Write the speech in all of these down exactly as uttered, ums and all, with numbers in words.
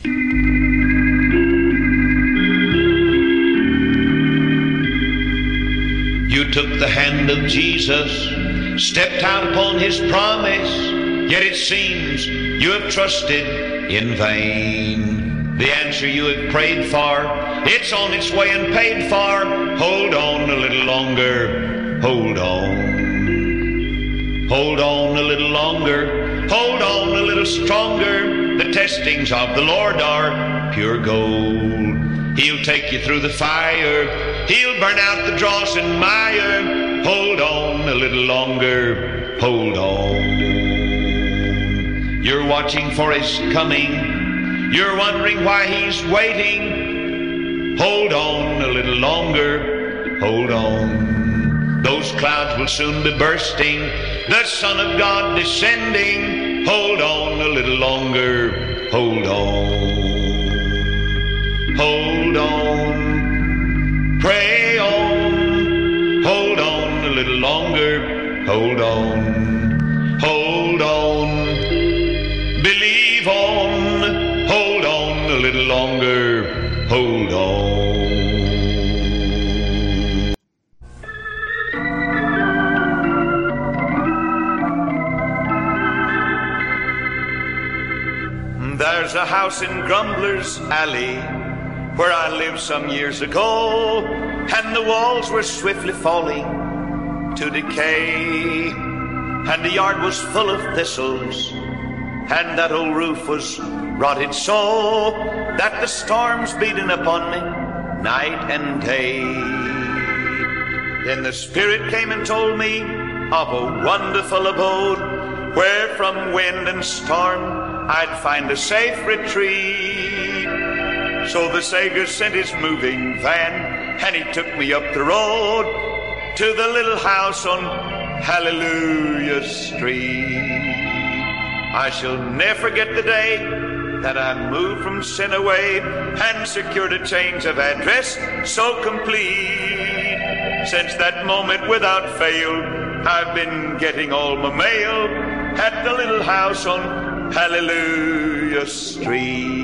You took the hand of Jesus, stepped out upon his promise, yet it seems you have trusted in vain. The answer you have prayed for, it's on its way and paid for. Hold on a little longer, hold on. Hold on a little longer, hold on a little stronger. The testings of the Lord are pure gold. He'll take you through the fire, he'll burn out the dross and mire. Hold on a little longer, hold on. You're watching for his coming, you're wondering why he's waiting. Hold on a little longer, hold on. Those clouds will soon be bursting, the Son of God descending. Hold on a little longer, hold on. Hold on, pray on, hold on a little longer, hold on, hold on, believe on, hold on a little longer, hold on. There's a house in Grumbler's Alley where I lived some years ago, and the walls were swiftly falling to decay, and the yard was full of thistles, and that old roof was rotted so that the storms beating upon me night and day. Then the Spirit came and told me of a wonderful abode where from wind and storm I'd find a safe retreat. So the Savior sent his moving van, and he took me up the road to the little house on Hallelujah Street. I shall never forget the day that I moved from sin away and secured a change of address so complete. Since that moment without fail, I've been getting all my mail at the little house on Hallelujah Street.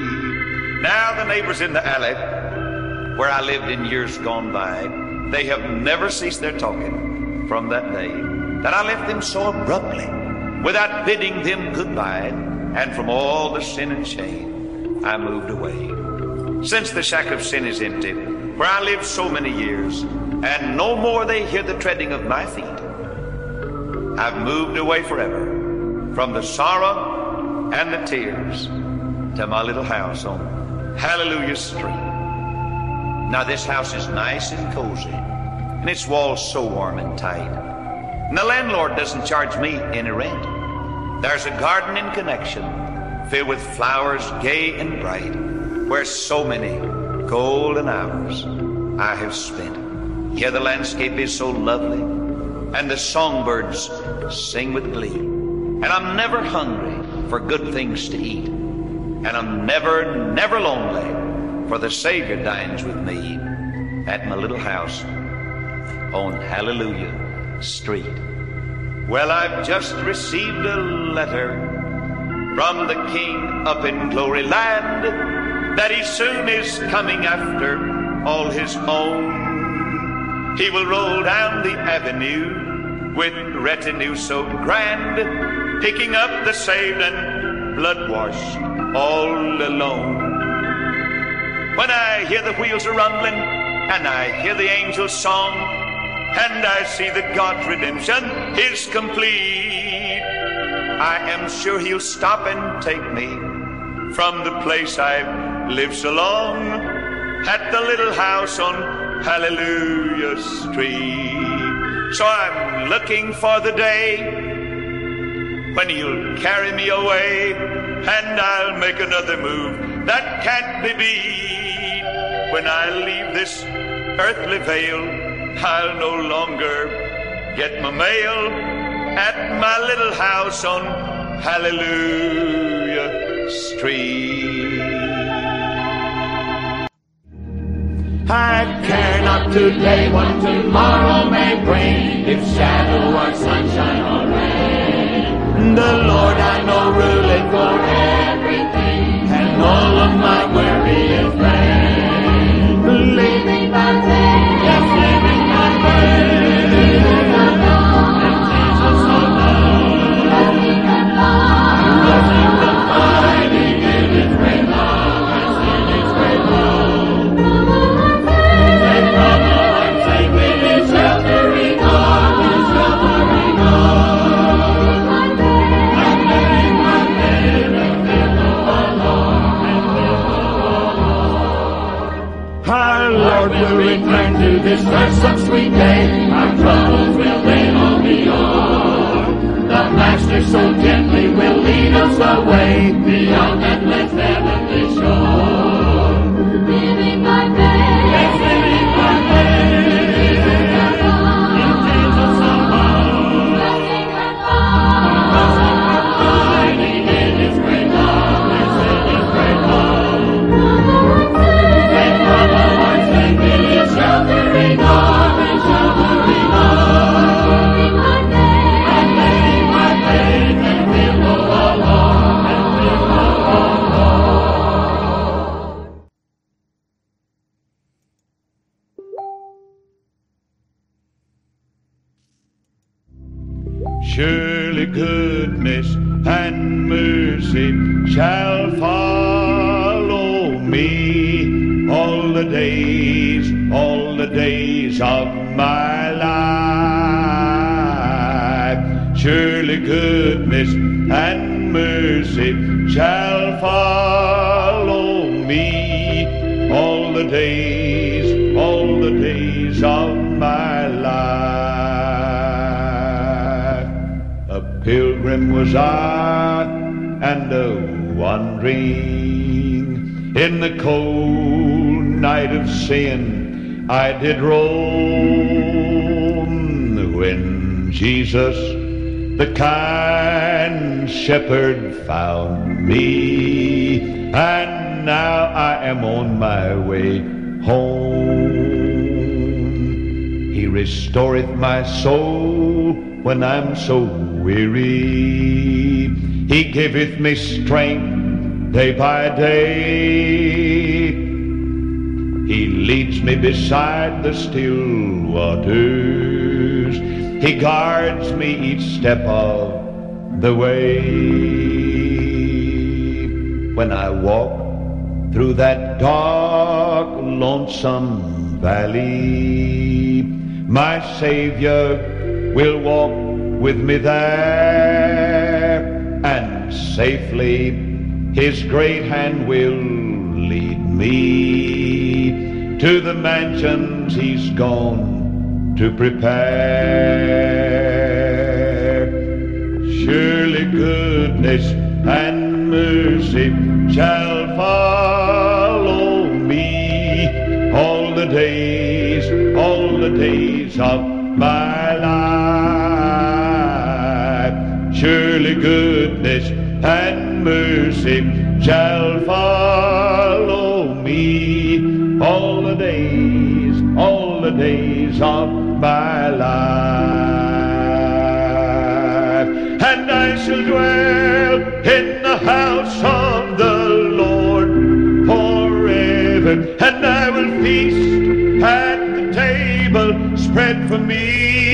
Now the neighbors in the alley where I lived in years gone by, they have never ceased their talking from that day that I left them so abruptly without bidding them goodbye, and from all the sin and shame I moved away. Since the shack of sin is empty where I lived so many years, and no more they hear the treading of my feet, I've moved away forever from the sorrow and the tears to my little house on Hallelujah Street. Now this house is nice and cozy, and its walls so warm and tight, and the landlord doesn't charge me any rent. There's a garden in connection filled with flowers gay and bright, where so many golden hours I have spent. Here the landscape is so lovely, and the songbirds sing with glee, and I'm never hungry for good things to eat, and I'm never, never lonely, for the Savior dines with me at my little house on Hallelujah Street. Well, I've just received a letter from the King up in Glory Land that he soon is coming after all his own. He will roll down the avenue with retinue so grand, picking up the saved and blood-washed all alone. When I hear the wheels are rumbling, and I hear the angels' song, and I see that God's redemption is complete, I am sure he'll stop and take me from the place I've lived so long at the little house on Hallelujah Street. So I'm looking for the day when he'll carry me away, and I'll make another move that can't be beat. When I leave this earthly veil, I'll no longer get my mail at my little house on Hallelujah Street. I care not today what tomorrow may bring, if shadow or sunshine or rain. The Lord I know ruleth for everything, and no all of my worry is vain. Living by faith, yes, living by faith. Jesus alone, and Jesus alone. Nothing but love, nothing but fighting in His great love, yes, in His great love. Take trouble and take with His sheltering arm, His sheltering arm. I'm letting my faith and feel the Lord, and feel the Lord. Our Lord will return to this earth some sweet day. Our troubles will they all be o'er. The Master so gently will lead us away beyond that blessed heavenly shore. Living by faith, yes, living by faith. In Jesus alone, nothing but love, nothing but fighting in His great love, yes, in His great love. Take from the Lord's faith in His sheltering arm, His sheltering arm. I'm laying my faith and feel the Lord, and feel the Lord. Surely goodness and mercy shall follow me all the days, all the days of my life. Surely goodness and mercy shall follow me all the days, all the days of my life. A pilgrim was I, and a wandering in the cold night of sin I did roam, when Jesus, the kind shepherd, found me, and now I am on my way home. He restoreth my soul when I'm so weary. He giveth me strength day by day. He leads me beside the still waters. He guards me each step of the way. When I walk through that dark, lonesome valley, my Savior will walk with me there, and safely His great hand will lead me to the mansions He's gone to prepare. Surely goodness and mercy shall follow me all the days, all the days of my life. Surely goodness and mercy shall follow me all the days, all the days of my life. And I shall dwell in the house of the Lord forever, and I will feast at the table spread for me.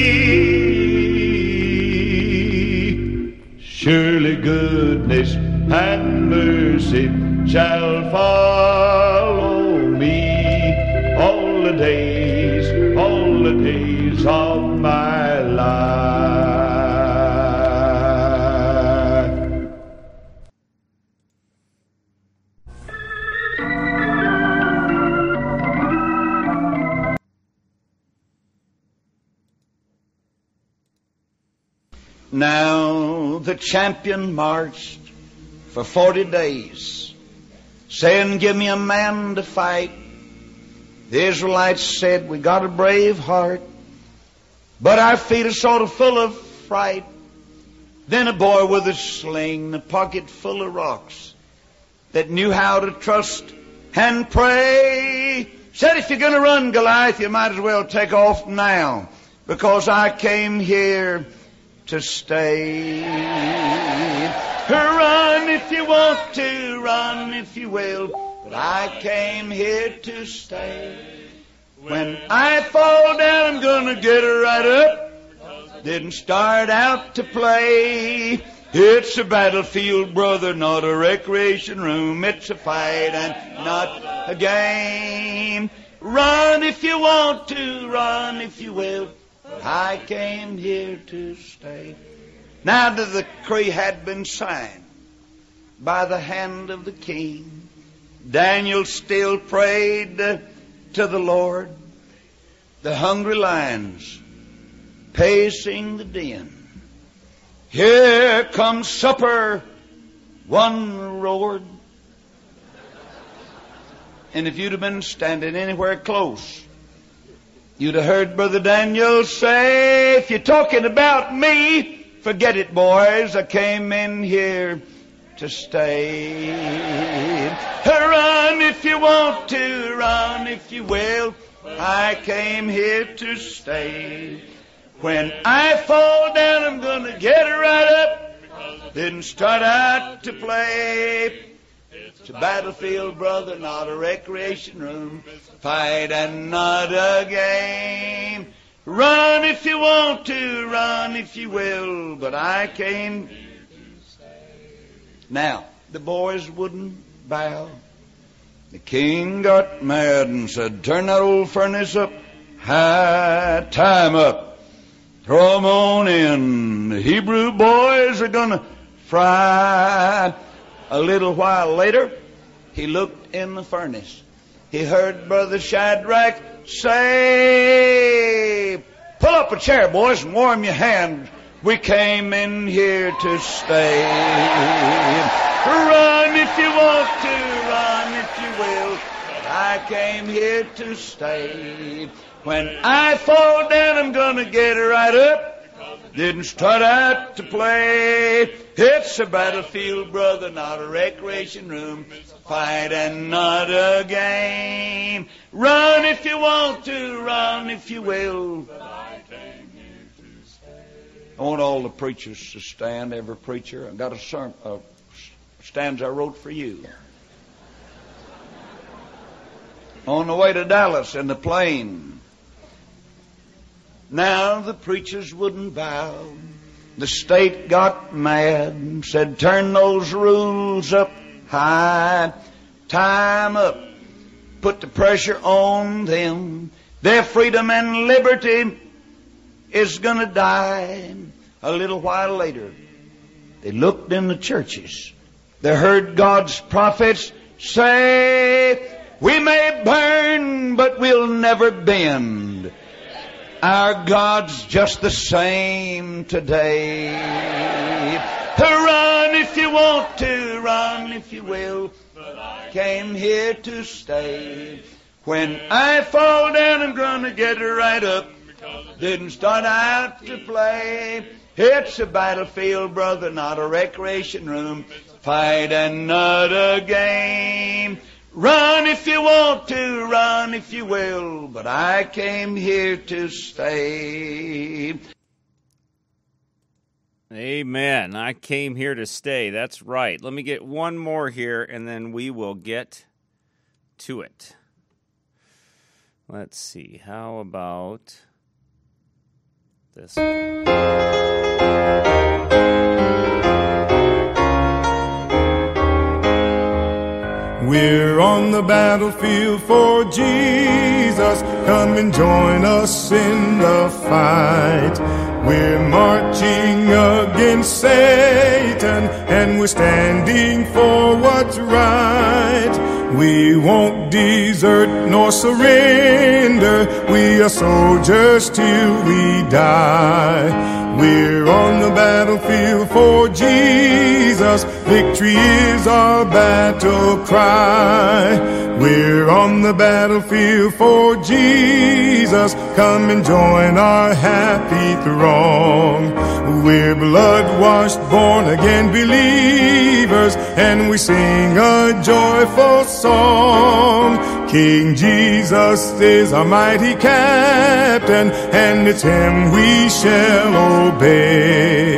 Surely goodness and mercy shall follow me all the days, all the days of my life. Now the champion marched for forty days, saying, give me a man to fight. The Israelites said, we got a brave heart, but our feet are sort of full of fright. Then a boy with a sling, a pocket full of rocks, that knew how to trust and pray, said, if you're going to run, Goliath, you might as well take off now, because I came here to stay. Run if you want to, run if you will, but I came here to stay. When I fall down, I'm gonna get right up. Didn't start out to play. It's a battlefield, brother, not a recreation room. It's a fight and not a game. Run if you want to, run if you will, but I came here to stay. Now the decree had been signed by the hand of the king. Daniel still prayed to the Lord. The hungry lions pacing the den. Here comes supper, one roared. And if you'd have been standing anywhere close, you'd have heard Brother Daniel say, if you're talking about me, forget it, boys. I came in here to stay. Run if you want to, run if you will. I came here to stay. When I fall down, I'm gonna get right up. Didn't start out to play. It's a battlefield, brother, not a recreation room. Fight and not a game. Run if you want to, run if you will, but I came. Now, the boys wouldn't bow. The king got mad and said, turn that old furnace up high, tie 'em up, throw 'em on in. The Hebrew boys are gonna fry. A little while later, he looked in the furnace. He heard Brother Shadrach say, pull up a chair, boys, and warm your hands. We came in here to stay. Run if you want to, run if you will. I came here to stay. When I fall down, I'm gonna get right up. Didn't start out to play. It's a battlefield, brother, not a recreation room. Fight and not a game. Run if you want to, run if you will. I want all the preachers to stand, every preacher. I've got a sermon, uh, stanza I wrote for you. On the way to Dallas in the plane. Now the preachers wouldn't bow. The state got mad, said turn those rules up high, tie 'em up, put the pressure on them. Their freedom and liberty is going to die. A little while later, they looked in the churches. They heard God's prophets say, we may burn, but we'll never bend. Our God's just the same today. Run if you want to, run if you will. Came here to stay. When I fall down, I'm gonna get right up. Didn't start out to play. It's a battlefield, brother, not a recreation room. Fight and not a game. Run if you want to, run if you will, but I came here to stay. Amen. I came here to stay. That's right. Let me get one more here, and then we will get to it. Let's see. How about this? We're on the battlefield for Jesus. Come and join us in the fight. We're marching against Satan, and we're standing for what's right. We won't desert nor surrender. We are soldiers till we die. We're on the battlefield for Jesus. Victory is our battle cry. We're on the battlefield for Jesus. Come and join our happy throng. We're blood-washed, born-again believers, and we sing a joyful song. King Jesus is our mighty captain, and it's him we shall obey.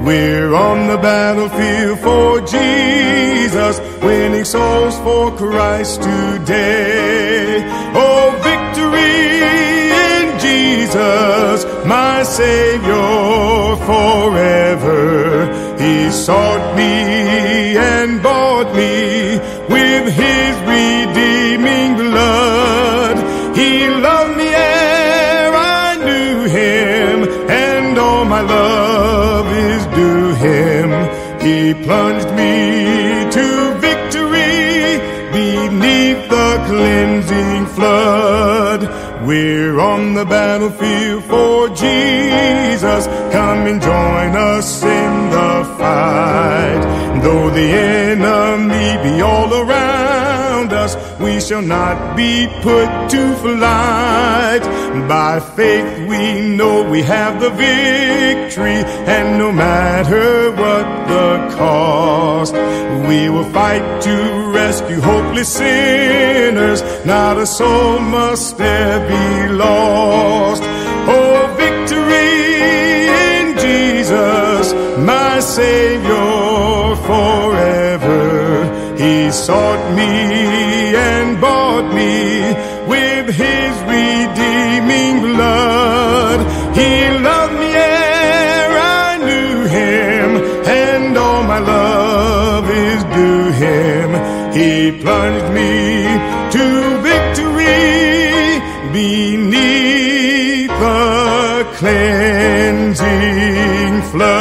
We're on the battlefield for Jesus, winning souls for Christ today. Oh, victory in Jesus, my Savior forever. He sought me and bought me with His redeeming blood. He loved me ere I knew Him, and all my love is due Him. He plunged me to victory beneath the cleansing flood. We're on the battlefield for Jesus. Come and join us in the fight. Though the enemy be all around us, we shall not be put to flight. By faith we know we have the victory, and no matter what the cost, we will fight to rescue hopeless sinners. Not a soul must there be lost. Oh, victory in Jesus, my Savior forever. He sought me and bought me with His redeeming blood. He loved me ere I knew Him, and all my love is due Him. He plunged me to victory beneath the cleansing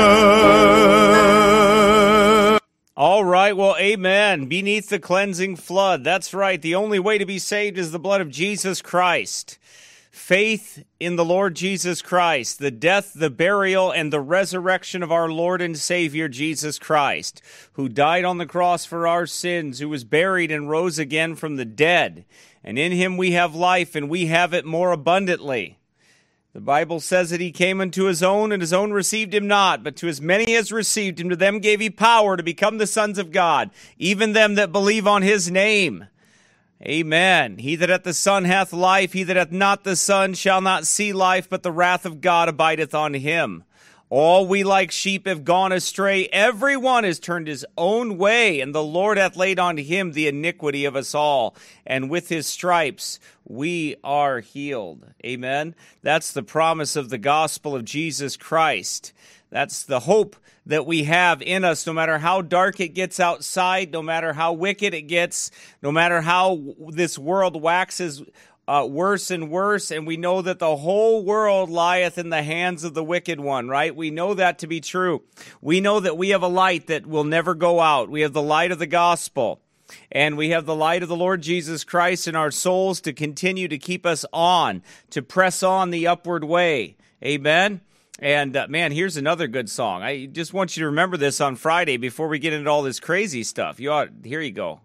flood. All right, well, amen. Beneath the cleansing flood. That's right. The only way to be saved is the blood of Jesus Christ. Faith in the Lord Jesus Christ, the death, the burial, and the resurrection of our Lord and Savior Jesus Christ, who died on the cross for our sins, who was buried and rose again from the dead. And in Him we have life, and we have it more abundantly. The Bible says that He came unto His own, and His own received Him not. But to as many as received Him, to them gave He power to become the sons of God, even them that believe on His name. Amen. He that hath the Son hath life. He that hath not the Son shall not see life, but the wrath of God abideth on him. All we like sheep have gone astray. Every one has turned his own way, and the Lord hath laid on Him the iniquity of us all. And with His stripes we are healed. Amen. That's the promise of the gospel of Jesus Christ. That's the hope that we have in us, no matter how dark it gets outside, no matter how wicked it gets, no matter how this world waxes uh, worse and worse, and we know that the whole world lieth in the hands of the wicked one, right? We know that to be true. We know that we have a light that will never go out. We have the light of the gospel, and we have the light of the Lord Jesus Christ in our souls to continue to keep us on, to press on the upward way. Amen? And, uh, man, here's another good song. I just want you to remember this on Friday before we get into all this crazy stuff. You ought, here you go.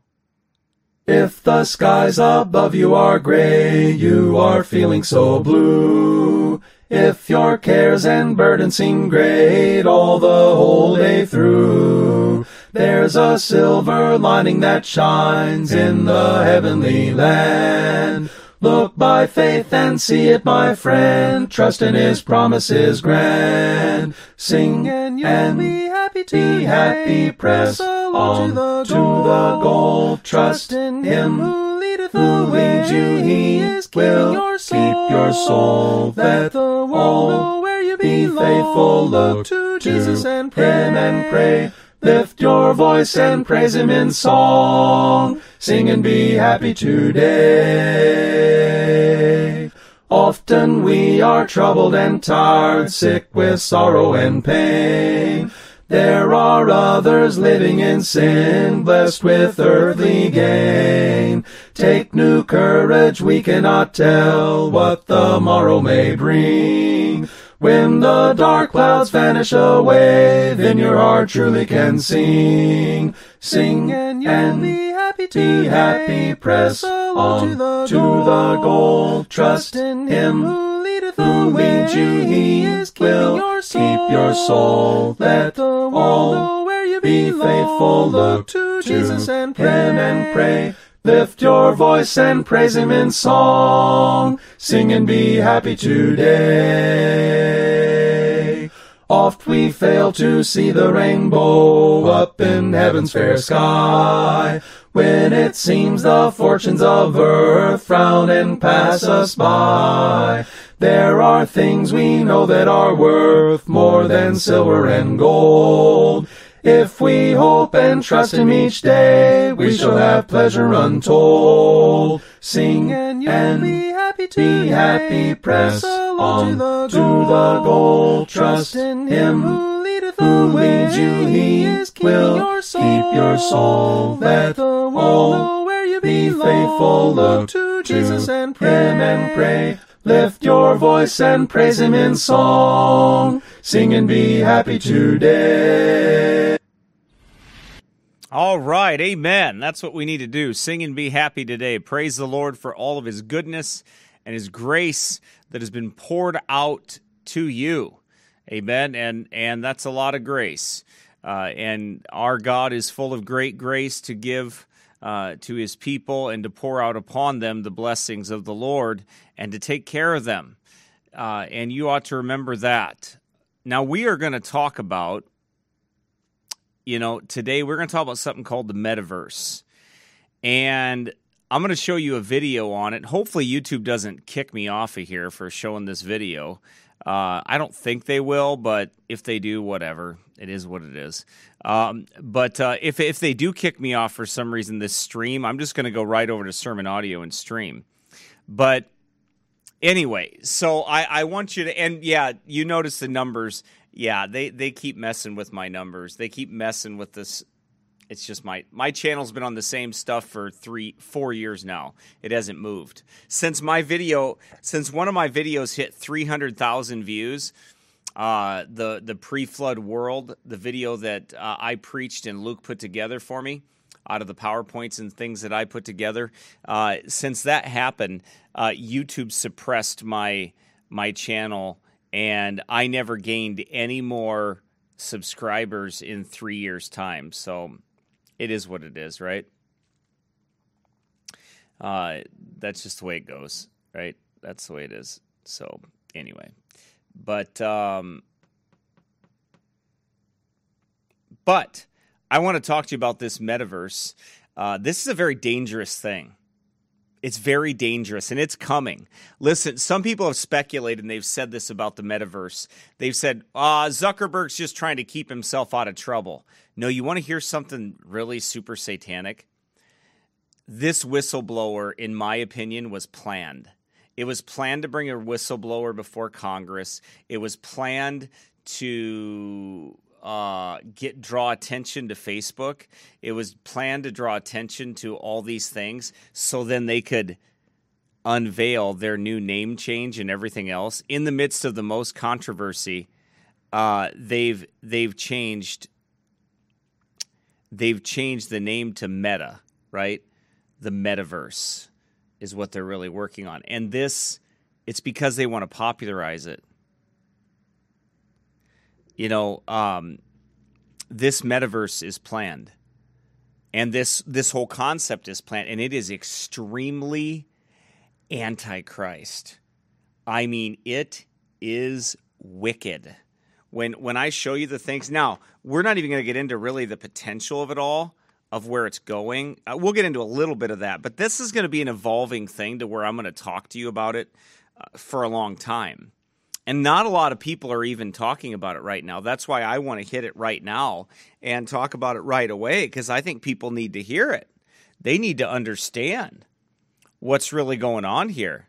If the skies above you are gray, you are feeling so blue. If your cares and burdens seem great all the whole day through, there's a silver lining that shines in the heavenly land. Look by faith and see it, my friend. Trust in His promises grand. Sing and you'll and be happy to be happy. Press on to the, to the goal. Trust in Him who leadeth who leads you. He is will your soul, keep your soul. Let the world know where you be belong. Faithful, look to Jesus and pray. Him and pray. Lift your voice and praise Him in song. Sing and be happy today. Often we are troubled and tired, sick with sorrow and pain. There are others living in sin, blessed with earthly gain. Take new courage, we cannot tell what the morrow may bring. When the dark clouds vanish away, then your heart truly can sing. Sing and you'll be happy to be happy. Press on to the, to the goal. Trust in Him who leadeth who leads you. He is will your soul. Keep your soul. Let the world know where you be belong. Faithful. Look to Jesus and pray. Him and pray. Lift your voice and praise Him in song. Sing and be happy today. Oft we fail to see the rainbow up in heaven's fair sky, when it seems the fortunes of earth frown and pass us by. There are things we know that are worth more than silver and gold. If we hope and trust Him each day, we shall have pleasure untold. Sing and you'll be happy today. Be happy, press on to the goal. Trust in Him who leadeth the way. You, He will keep your soul. Let the world know where you belong. Be faithful, look to Jesus and pray. Him and pray. Lift your voice and praise Him in song. Sing and be happy today. All right, amen. That's what we need to do. Sing and be happy today. Praise the Lord for all of His goodness and His grace that has been poured out to you. Amen. And and that's a lot of grace. Uh, and our God is full of great grace to give uh, to His people and to pour out upon them the blessings of the Lord and to take care of them. Uh, and you ought to remember that. Now, we are going to talk about, you know, today we're going to talk about something called the metaverse. And I'm going to show you a video on it. Hopefully YouTube doesn't kick me off of here for showing this video. Uh, I don't think they will, but if they do, whatever. It is what it is. Um, but uh, if if they do kick me off for some reason this stream, I'm just going to go right over to Sermon Audio and stream. But anyway, so I, I want you to, and yeah, you notice the numbers. Yeah, they, they keep messing with my numbers. They keep messing with this. It's just my, my channel's been on the same stuff for three, four years now. It hasn't moved. Since my video, since one of my videos hit three hundred thousand views, uh, the, the pre-flood world, the video that uh, I preached and Luke put together for me out of the PowerPoints and things that I put together, uh, since that happened, uh, YouTube suppressed my my channel, and I never gained any more subscribers in three years' time. So it is what it is, right? Uh, that's just the way it goes, right? That's the way it is. So anyway, but um, but I want to talk to you about this metaverse. Uh, this is a very dangerous thing. It's very dangerous, and it's coming. Listen, some people have speculated, and they've said this about the metaverse. They've said, uh, Zuckerberg's just trying to keep himself out of trouble. No, you want to hear something really super satanic? This whistleblower, in my opinion, was planned. It was planned to bring a whistleblower before Congress. It was planned to uh, get draw attention to Facebook. It was planned to draw attention to all these things so then they could unveil their new name change and everything else. In the midst of the most controversy, uh, they've they've changed they've changed the name to Meta, right? The metaverse is what they're really working on. And this, it's because they want to popularize it. You know, um, this metaverse is planned. And this this whole concept is planned. And it is extremely antichrist. I mean, it is wicked. When when I show you the things, now, we're not even going to get into really the potential of it all, of where it's going. Uh, we'll get into a little bit of that, but this is going to be an evolving thing to where I'm going to talk to you about it uh, for a long time. And not a lot of people are even talking about it right now. That's why I want to hit it right now and talk about it right away, because I think people need to hear it. They need to understand what's really going on here.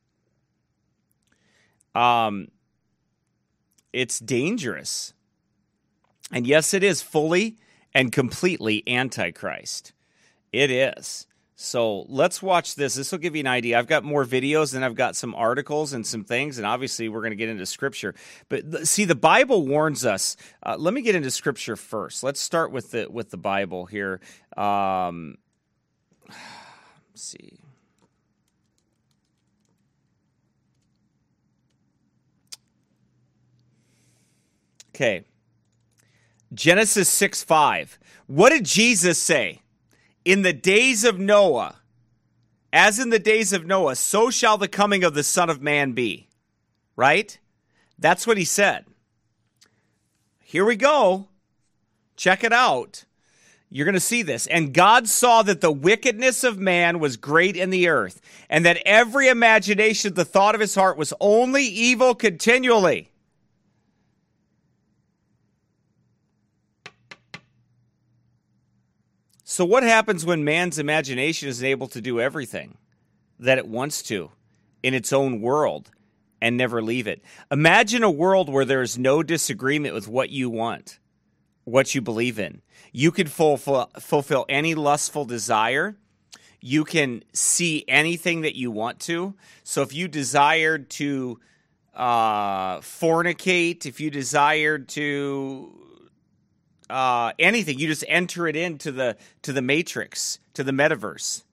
Um, it's dangerous. And yes, it is fully and completely antichrist. It is. So let's watch this. This will give you an idea. I've got more videos, and I've got some articles and some things, and obviously we're going to get into Scripture. But see, the Bible warns us. Uh, let me get into Scripture first. Let's start with the with the Bible here. Um, let's see. Okay. Genesis six five. What did Jesus say? In the days of Noah, as in the days of Noah, so shall the coming of the Son of Man be. Right? That's what he said. here we go. Check it out. You're going to see this. And God saw that the wickedness of man was great in the earth, and that every imagination, the thought of his heart, was only evil continually. So what happens when man's imagination is able to do everything that it wants to in its own world and never leave it? Imagine a world where there is no disagreement with what you want, what you believe in. You can fulfill, fulfill any lustful desire. You can see anything that you want to. So if you desired to uh, fornicate, if you desired to uh, anything, you just enter it into the to the matrix, to the metaverse,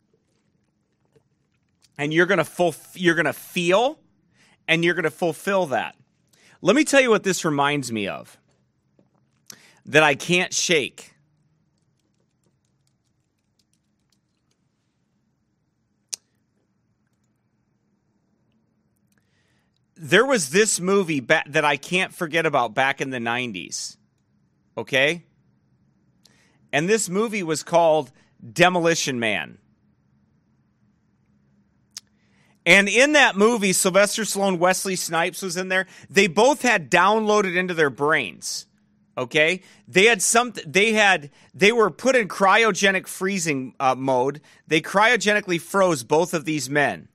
and you're gonna full, you're gonna feel, and you're gonna fulfill that. Let me tell you what this reminds me of, that I can't shake. There was this movie ba- that I can't forget about back in the nineties, okay? And this movie was called Demolition Man. And in that movie, Sylvester Stallone, Wesley Snipes was in there. They both had downloaded into their brains, okay? They had some. They had. They were put in cryogenic freezing uh, mode. They cryogenically froze both of these men.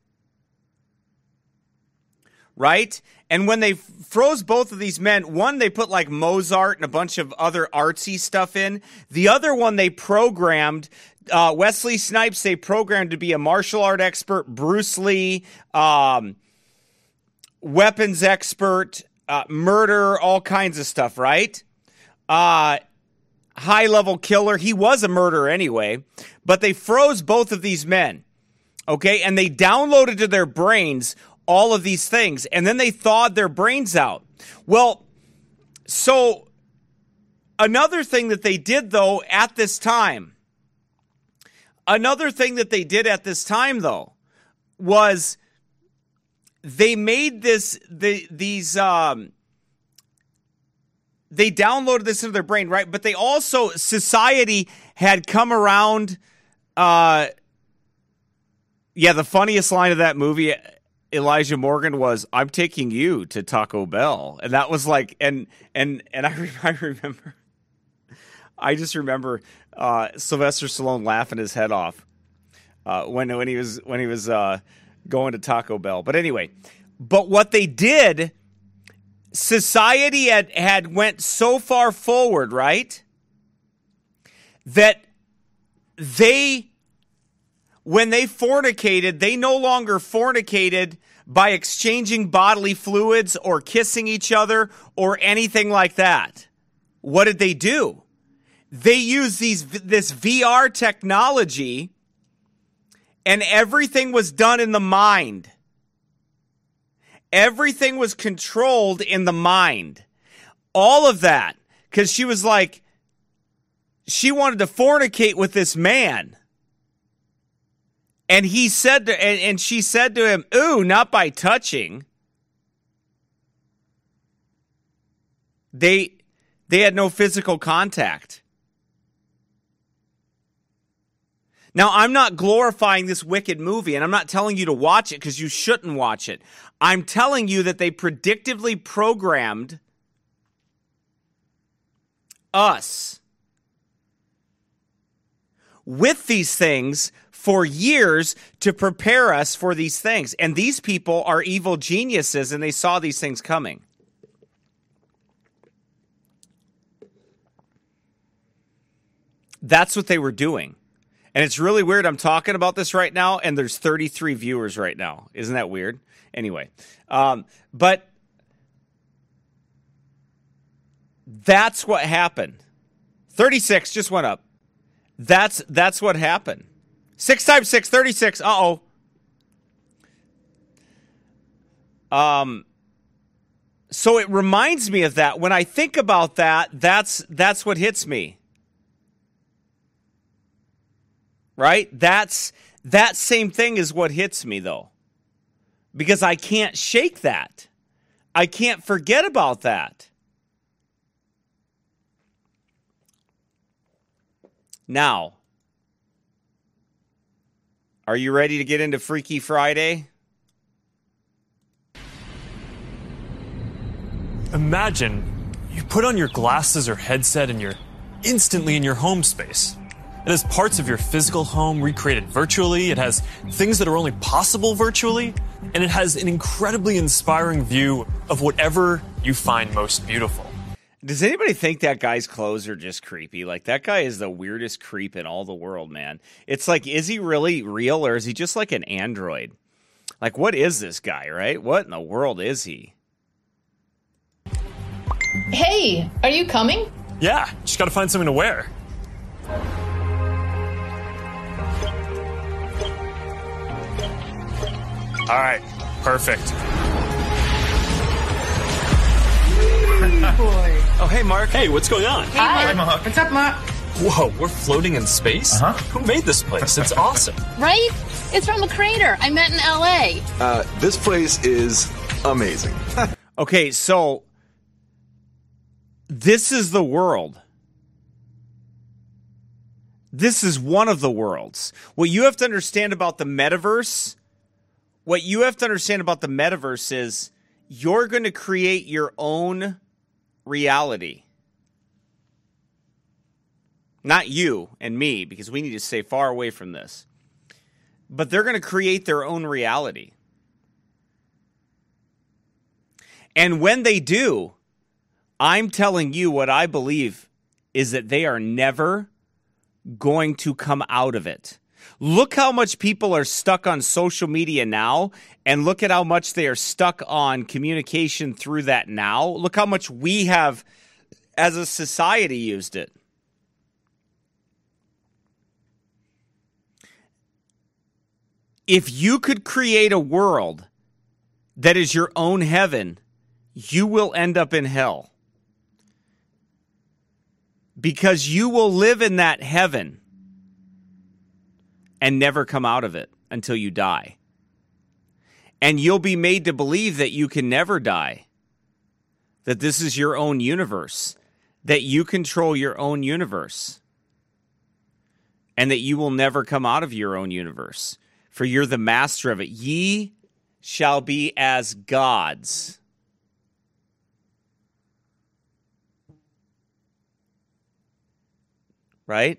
Right? And when they froze both of these men, one, they put like Mozart and a bunch of other artsy stuff in. The other one, they programmed, uh, Wesley Snipes, they programmed to be a martial art expert, Bruce Lee, um, weapons expert, uh, murder, all kinds of stuff, right? Uh, high-level killer. He was a murderer anyway. But they froze both of these men, okay? And they downloaded to their brains all of these things, and then they thawed their brains out. Well, so another thing that they did, though, at this time, another thing that they did at this time, though, was they made this, the, these, um, they downloaded this into their brain, right? But they also, society had come around, uh, yeah, the funniest line of that movie, Elijah Morgan, was, "I'm taking you to Taco Bell." And that was like, and and and I, I remember, I just remember uh, Sylvester Stallone laughing his head off uh, when when he was when he was uh, going to Taco Bell. But anyway, but what they did, society had had went so far forward, right, that they, when they fornicated, they no longer fornicated by exchanging bodily fluids or kissing each other or anything like that. What did they do? They used these this V R technology, and everything was done in the mind. Everything was controlled in the mind. All of that, because she was like, she wanted to fornicate with this man. And he said to, and, and she said to him, "Ooh, not by touching." They they had no physical contact. Now, I'm not glorifying this wicked movie, and I'm not telling you to watch it because you shouldn't watch it. I'm telling you that they predictively programmed us with these things for years to prepare us for these things. And these people are evil geniuses, and they saw these things coming. That's what they were doing. And it's really weird. I'm talking about this right now, and there's thirty-three viewers right now. Isn't that weird? Anyway, um, but that's what happened. thirty-six just went up. That's that's what happened. Six times six, thirty-six. Uh-oh. Um, so it reminds me of that. When I think about that, that's that's what hits me. Right? That's that same thing is what hits me, though. Because I can't shake that. I can't forget about that. Now, are you ready to get into Freaky Friday? Imagine you put on your glasses or headset and you're instantly in your home space. It has parts of your physical home recreated virtually. It has things that are only possible virtually. And it has an incredibly inspiring view of whatever you find most beautiful. Does anybody think that guy's clothes are just creepy? Like, that guy is the weirdest creep in all the world, man. It's like, is he really real or is he just like an android? Like, what is this guy, right? What in the world is he? Hey, are you coming? Yeah, just gotta find something to wear. All right, perfect. Boy. Oh, hey, Mark. Hey, what's going on? Hey, Hi. Mark. What's up, Mark? Whoa, we're floating in space? Uh-huh. Who made this place? It's awesome. Right? It's from a crater I met in L A. Uh, this place is amazing. Okay, so this is the world. This is one of the worlds. What you have to understand about the metaverse, what you have to understand about the metaverse is you're going to create your own reality. Not you and me, because we need to stay far away from this. But they're going to create their own reality. And when they do, I'm telling you what I believe is that they are never going to come out of it. Look how much people are stuck on social media now, and look at how much they are stuck on communication through that now. Look how much we have, as a society, used it. If you could create a world that is your own heaven, you will end up in hell. Because you will live in that heaven and never come out of it until you die. And you'll be made to believe that you can never die. That this is your own universe. That you control your own universe. And that you will never come out of your own universe. For you're the master of it. Ye shall be as gods. Right?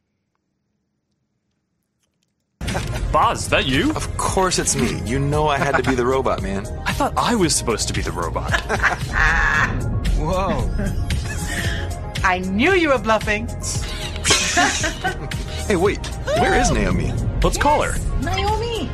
Boz, is that you? Of course it's me. You know I had to be the robot, man. I thought I was supposed to be the robot. Whoa. I knew you were bluffing. Hey, wait. Where is Naomi? Let's call her. Naomi.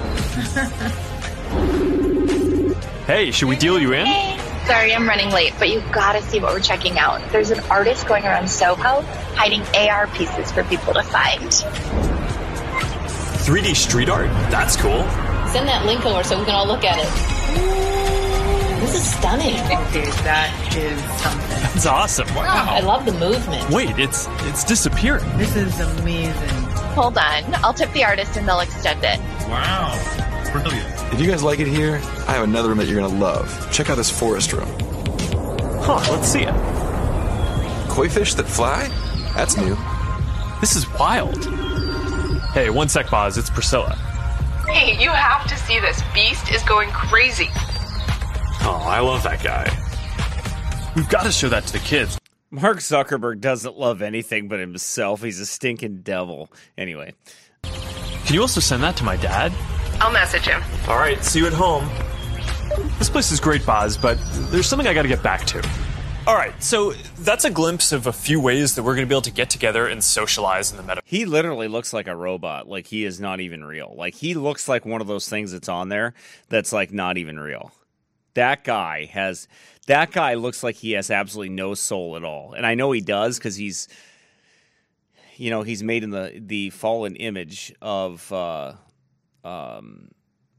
Hey, should we deal you in? Hey. Sorry, I'm running late, but you've got to see what we're checking out. There's an artist going around Soho hiding A R pieces for people to find. three D street art? That's cool. Send that link over so we can all look at it. This is stunning. Dude, that is something. That's awesome. Wow. I love the movement. Wait, it's it's disappearing. This is amazing. Hold on. I'll tip the artist and they'll extend it. Wow. Brilliant. If you guys like it here, I have another room that you're going to love. Check out this forest room. Huh, let's see it. Koi fish that fly? That's new. This is wild. Hey, one sec, Boz. It's Priscilla. Hey, you have to see this. Beast is going crazy. Oh, I love that guy. We've got to show that to the kids. Mark Zuckerberg doesn't love anything but himself. He's a stinking devil. Anyway. Can you also send that to my dad? I'll message him. All right, see you at home. This place is great, Boz, but there's something I got to get back to. All right, so that's a glimpse of a few ways that we're going to be able to get together and socialize in the metaverse. He literally looks like a robot. Like, he is not even real. Like, he looks like one of those things that's on there that's, like, not even real. That guy has... That guy looks like he has absolutely no soul at all. And I know he does because he's... You know, he's made in the, the fallen image of... Uh, um,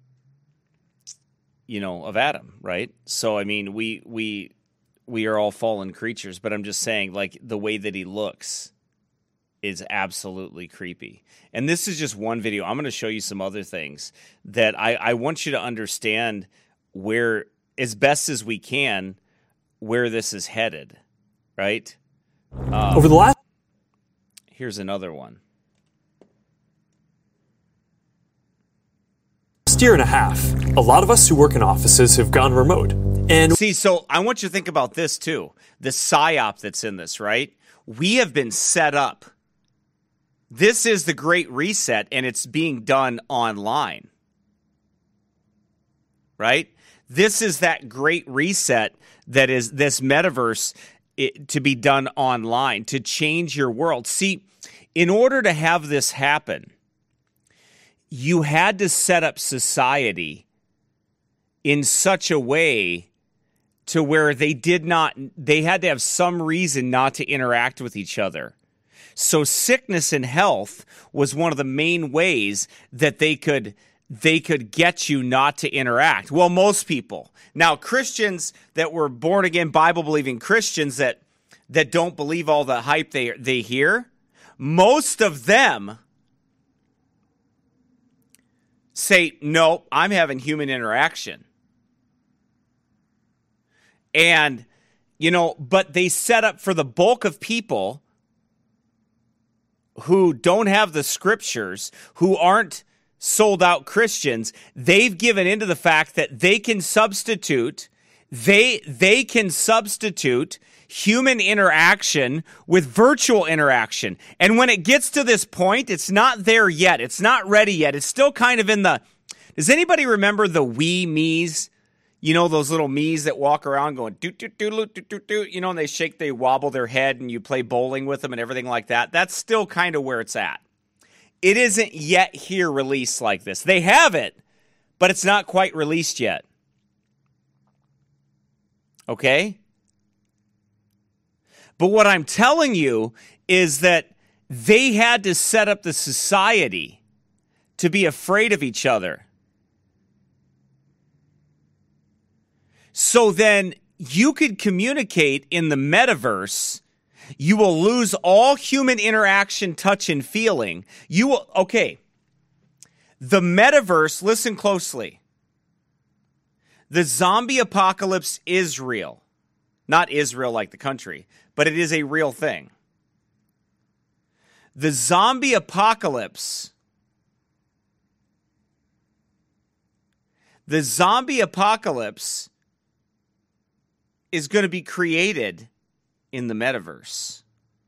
you know, of Adam, right? So, I mean, we... we We are all fallen creatures, but I'm just saying, like, the way that he looks is absolutely creepy. And this is just one video. I'm going to show you some other things that I, I want you to understand where, as best as we can, where this is headed, right? Um, Over the last... Here's another one. Last year and a half, a lot of us who work in offices have gone remote. And see, so I want you to think about this too. The psyop that's in this, right? We have been set up. This is the Great Reset, and it's being done online. Right? This is that Great Reset that is this metaverse it, to be done online, to change your world. See, in order to have this happen, you had to set up society in such a way to where they did not, they had to have some reason not to interact with each other. So sickness and health was one of the main ways that they could they could get you not to interact. Well, most people. Now, Christians that were born again, Bible believing Christians that that don't believe all the hype they they hear, most of them say, "No, I'm having human interaction." And you know, but they set up for the bulk of people who don't have the scriptures, who aren't sold out Christians, they've given into the fact that they can substitute, they they can substitute human interaction with virtual interaction. And when it gets to this point, it's not there yet. It's not ready yet. It's still kind of in the, does anybody remember the Wii Me's? You know, those little Me's that walk around going doot, doot, doot, doot, doot, doot, doot, you know, and they shake, they wobble their head and you play bowling with them and everything like that. That's still kind of where it's at. It isn't yet here released like this. They have it, but it's not quite released yet. Okay? But what I'm telling you is that they had to set up the society to be afraid of each other. So then you could communicate in the metaverse. You will lose all human interaction, touch, and feeling. You will, okay. The metaverse, listen closely. The zombie apocalypse is real. Not Israel like the country, but it is a real thing. The zombie apocalypse, the zombie apocalypse is going to be created in the metaverse.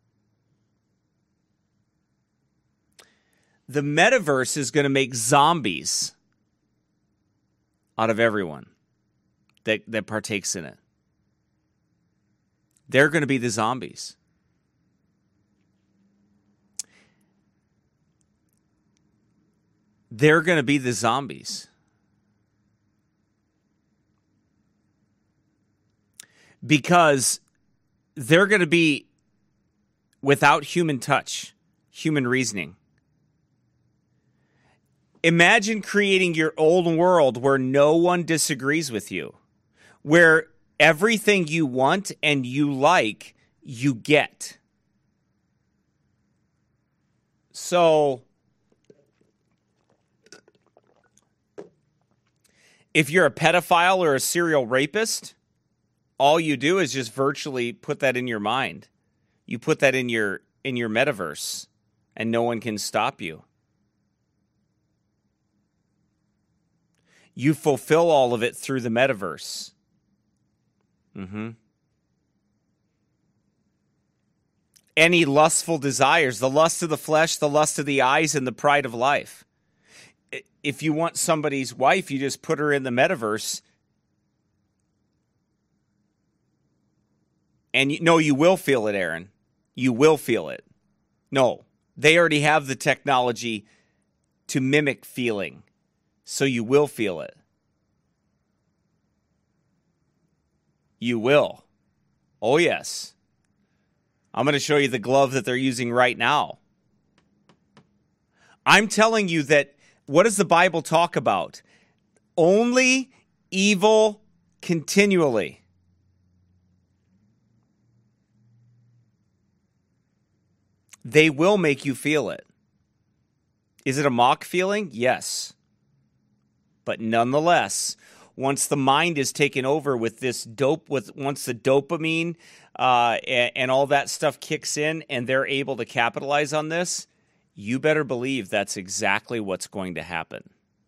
The metaverse is going to make zombies out of everyone that, that partakes in it. They're going to be the zombies. They're going to be the zombies. Because they're going to be without human touch, human reasoning. Imagine creating your own world where no one disagrees with you, where everything you want and you like, you get. So, if you're a pedophile or a serial rapist, all you do is just virtually put that in your mind. You put that in your in your metaverse, and no one can stop you. You fulfill all of it through the metaverse. Mm-hmm. Any lustful desires, the lust of the flesh, the lust of the eyes, and the pride of life. If you want somebody's wife, you just put her in the metaverse. And you, no, you will feel it, Aaron. You will feel it. No, they already have the technology to mimic feeling. So you will feel it. You will. Oh, yes. I'm going to show you the glove that they're using right now. I'm telling you that, what does the Bible talk about? Only evil continually. They will make you feel it. Is it a mock feeling? Yes. But nonetheless, once the mind is taken over with this dope, with once the dopamine uh, and, and all that stuff kicks in and they're able to capitalize on this, you better believe that's exactly what's going to happen.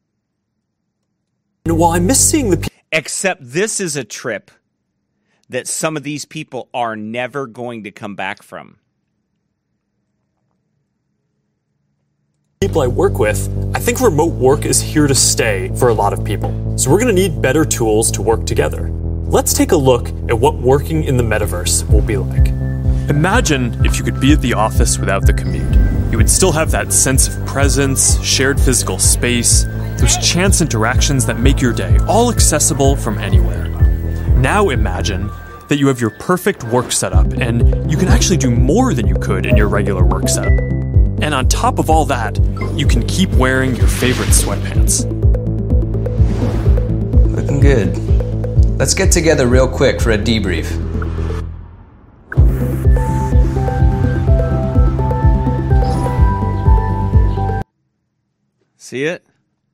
Well, I miss seeing the... Except this is a trip that some of these people are never going to come back from. People I work with, I think remote work is here to stay for a lot of people. So we're going to need better tools to work together. Let's take a look at what working in the metaverse will be like. Imagine if you could be at the office without the commute. You would still have that sense of presence, shared physical space, those chance interactions that make your day all accessible from anywhere. Now imagine that you have your perfect work setup and you can actually do more than you could in your regular work setup. And on top of all that, you can keep wearing your favorite sweatpants. Looking good. Let's get together real quick for a debrief. See it?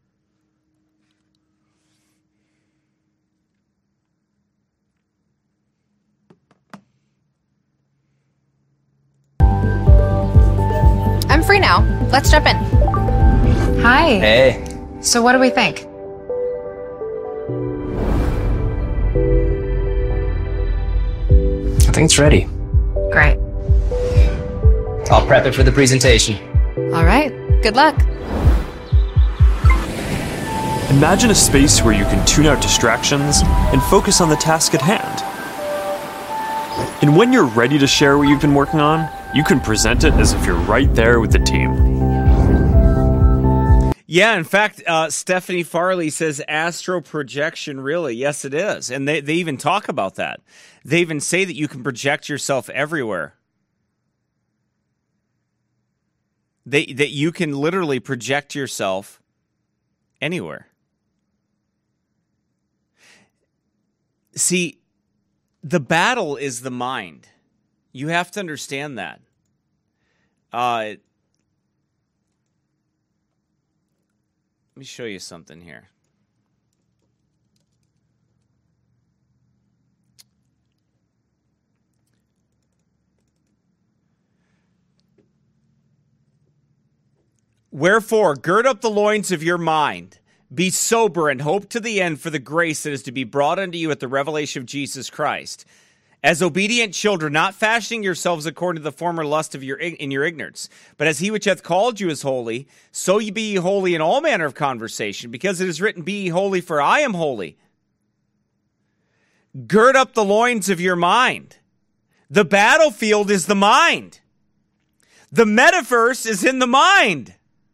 I'm free now. Let's jump in. Hi. Hey. So what do we think? I think it's ready. Great. I'll prep it for the presentation. All right. Good luck. Imagine a space where you can tune out distractions and focus on the task at hand. And when you're ready to share what you've been working on, you can present it as if you're right there with the team. Yeah, in fact, uh, Stephanie Farley says astral projection, really. Yes, it is. And they, they even talk about that. They even say that you can project yourself everywhere. They, that you can literally project yourself anywhere. See, the battle is the mind. You have to understand that. Uh, let me show you something here. Wherefore, gird up the loins of your mind. Be sober and hope to the end for the grace that is to be brought unto you at the revelation of Jesus Christ. As obedient children, not fashioning yourselves according to the former lust of your in your ignorance, but as he which hath called you is holy, so ye be ye holy in all manner of conversation, because it is written, be ye holy, for I am holy. Gird up the loins of your mind. The battlefield is the mind. The metaverse is in the mind.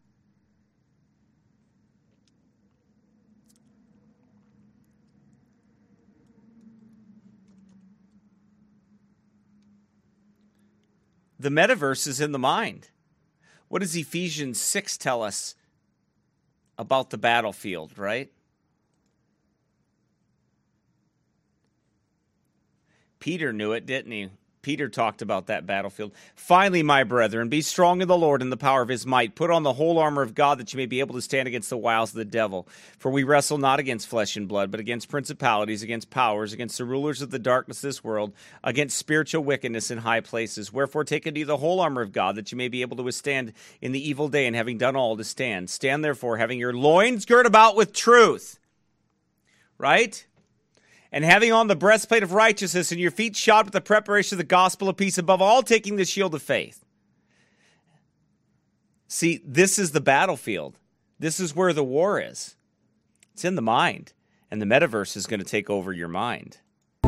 The metaverse is in the mind. What does Ephesians six tell us about the battlefield, right? Peter knew it, didn't he? Peter talked about that battlefield. Finally, my brethren, be strong in the Lord and the power of his might. Put on the whole armor of God that you may be able to stand against the wiles of the devil. For we wrestle not against flesh and blood, but against principalities, against powers, against the rulers of the darkness of this world, against spiritual wickedness in high places. Wherefore take unto you the whole armor of God that you may be able to withstand in the evil day, and having done all to stand. Stand therefore, having your loins girt about with truth. Right? And having on the breastplate of righteousness, and your feet shod with the preparation of the gospel of peace, above all taking the shield of faith. See, this is the battlefield. This is where the war is. It's in the mind. And the metaverse is going to take over your mind.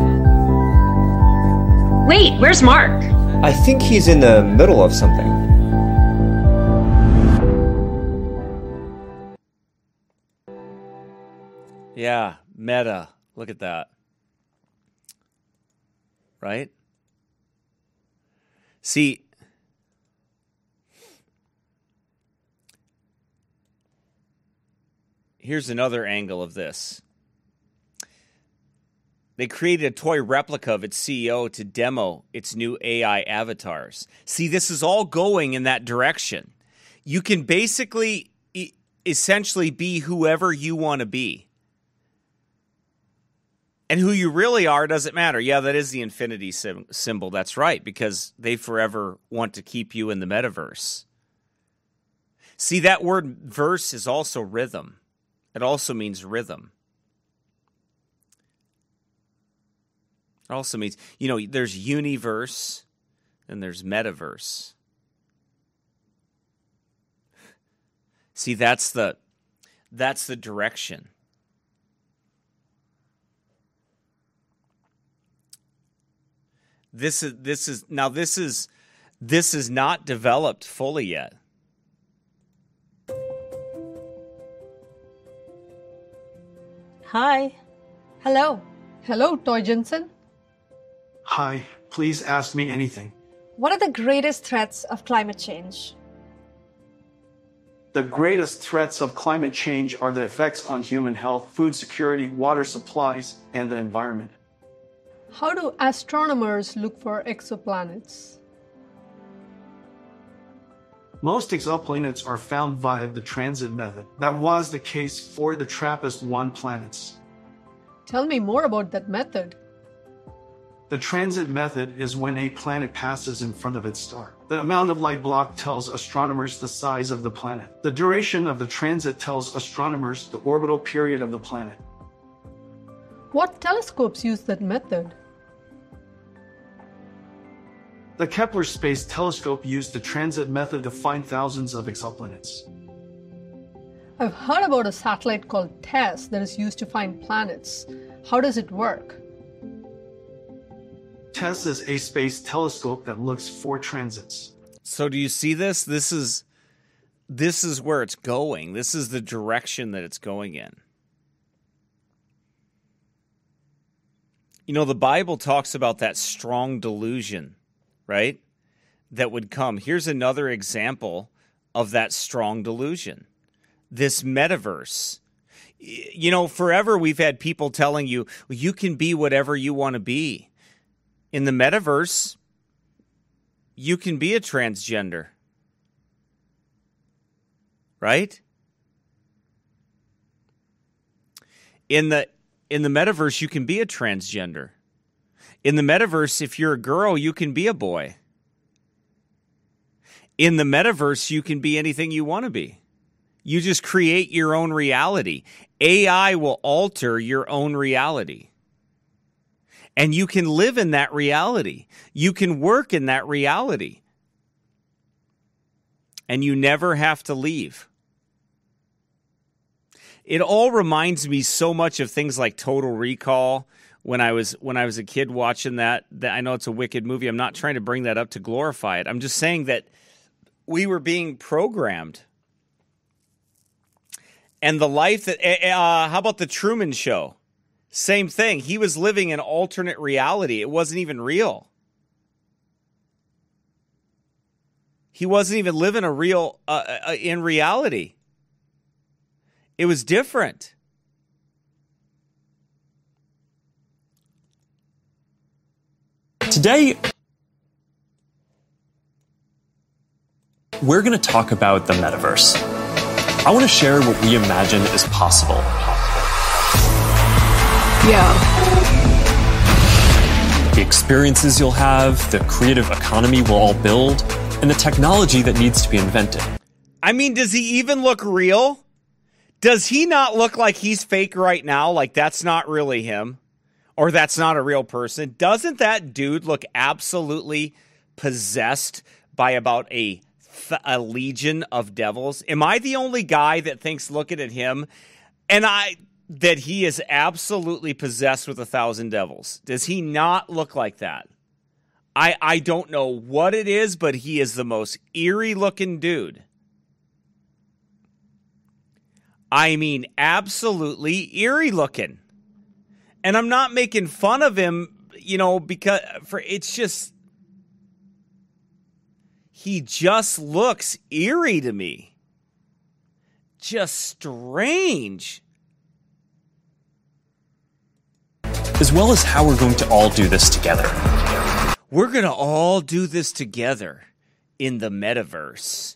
Wait, where's Mark? I think he's in the middle of something. Yeah, meta. Look at that. Right? See, here's another angle of this. They created a toy replica of its C E O to demo its new A I avatars. See, this is all going in that direction. You can basically, e- essentially be whoever you want to be. And who you really are doesn't matter. Yeah, that is the infinity sim- symbol. That's right, because they forever want to keep you in the metaverse. See, that word verse is also rhythm. It also means rhythm. It also means, you know, there's universe and there's metaverse. See, that's the that's the direction. This is this is now this is this is not developed fully yet. Hi. Hello. Hello, Toy Jensen. Hi, please ask me anything. What are the greatest threats of climate change? The greatest threats of climate change are the effects on human health, food security, water supplies, and the environment. How do astronomers look for exoplanets? Most exoplanets are found via the transit method. That was the case for the TRAPPIST one planets. Tell me more about that method. The transit method is when a planet passes in front of its star. The amount of light blocked tells astronomers the size of the planet. The duration of the transit tells astronomers the orbital period of the planet. What telescopes use that method? The Kepler Space Telescope used the transit method to find thousands of exoplanets. I've heard about a satellite called TESS that is used to find planets. How does it work? TESS is a space telescope that looks for transits. So do you see this? This is this is where it's going. This is the direction that it's going in. You know, the Bible talks about that strong delusion, right? That would come. Here's another example of that strong delusion. This metaverse. You know, forever we've had people telling you, well, you can be whatever you want to be. In the metaverse, you can be a transgender. Right? In the in the metaverse, you can be a transgender. In the metaverse, if you're a girl, you can be a boy. In the metaverse, you can be anything you want to be. You just create your own reality. A I will alter your own reality. And you can live in that reality. You can work in that reality. And you never have to leave. It all reminds me so much of things like Total Recall. When I was when I was a kid watching that, that, I know it's a wicked movie. I'm not trying to bring that up to glorify it. I'm just saying that we were being programmed. And the life that, uh, how about the Truman Show? Same thing. He was living an alternate reality. It wasn't even real. He wasn't even living a real, uh, uh, in reality. It was different. Today, we're going to talk about the metaverse. I want to share what we imagine is possible. Yeah. The experiences you'll have, the creative economy we'll all build, and the technology that needs to be invented. I mean, does he even look real? Does he not look like he's fake right now? Like that's not really him? Or that's not a real person? Doesn't that dude look absolutely possessed by about a, th- a legion of devils? Am I the only guy that thinks looking at him and I that he is absolutely possessed with a thousand devils? Does he not look like that? I I don't know what it is, but he is the most eerie looking dude. I mean, absolutely eerie looking. And I'm not making fun of him, you know, because for it's just, he just looks eerie to me. Just strange. As well as how we're going to all do this together. We're going to all do this together in the metaverse.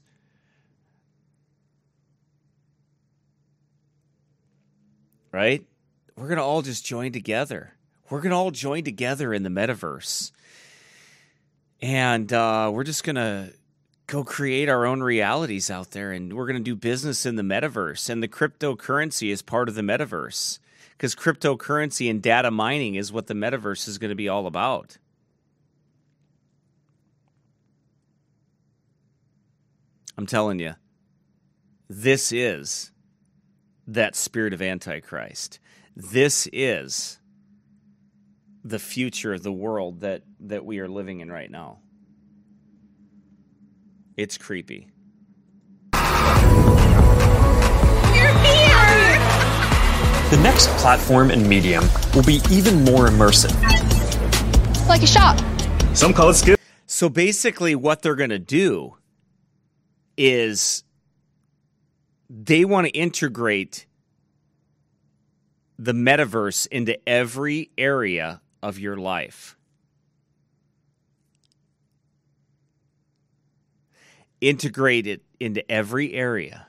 Right? We're going to all just join together. we're going to all join together in the metaverse. And uh, we're just going to go create our own realities out there, and we're going to do business in the metaverse. And the cryptocurrency is part of the metaverse, because cryptocurrency and data mining is what the metaverse is going to be all about. I'm telling you, this is that spirit of Antichrist. This is the future of the world that, that we are living in right now. It's creepy. You're here! The next platform and medium will be even more immersive. Like a shop. Some call it skip. So basically what they're going to do is they want to integrate the metaverse into every area of your life. Integrate it into every area.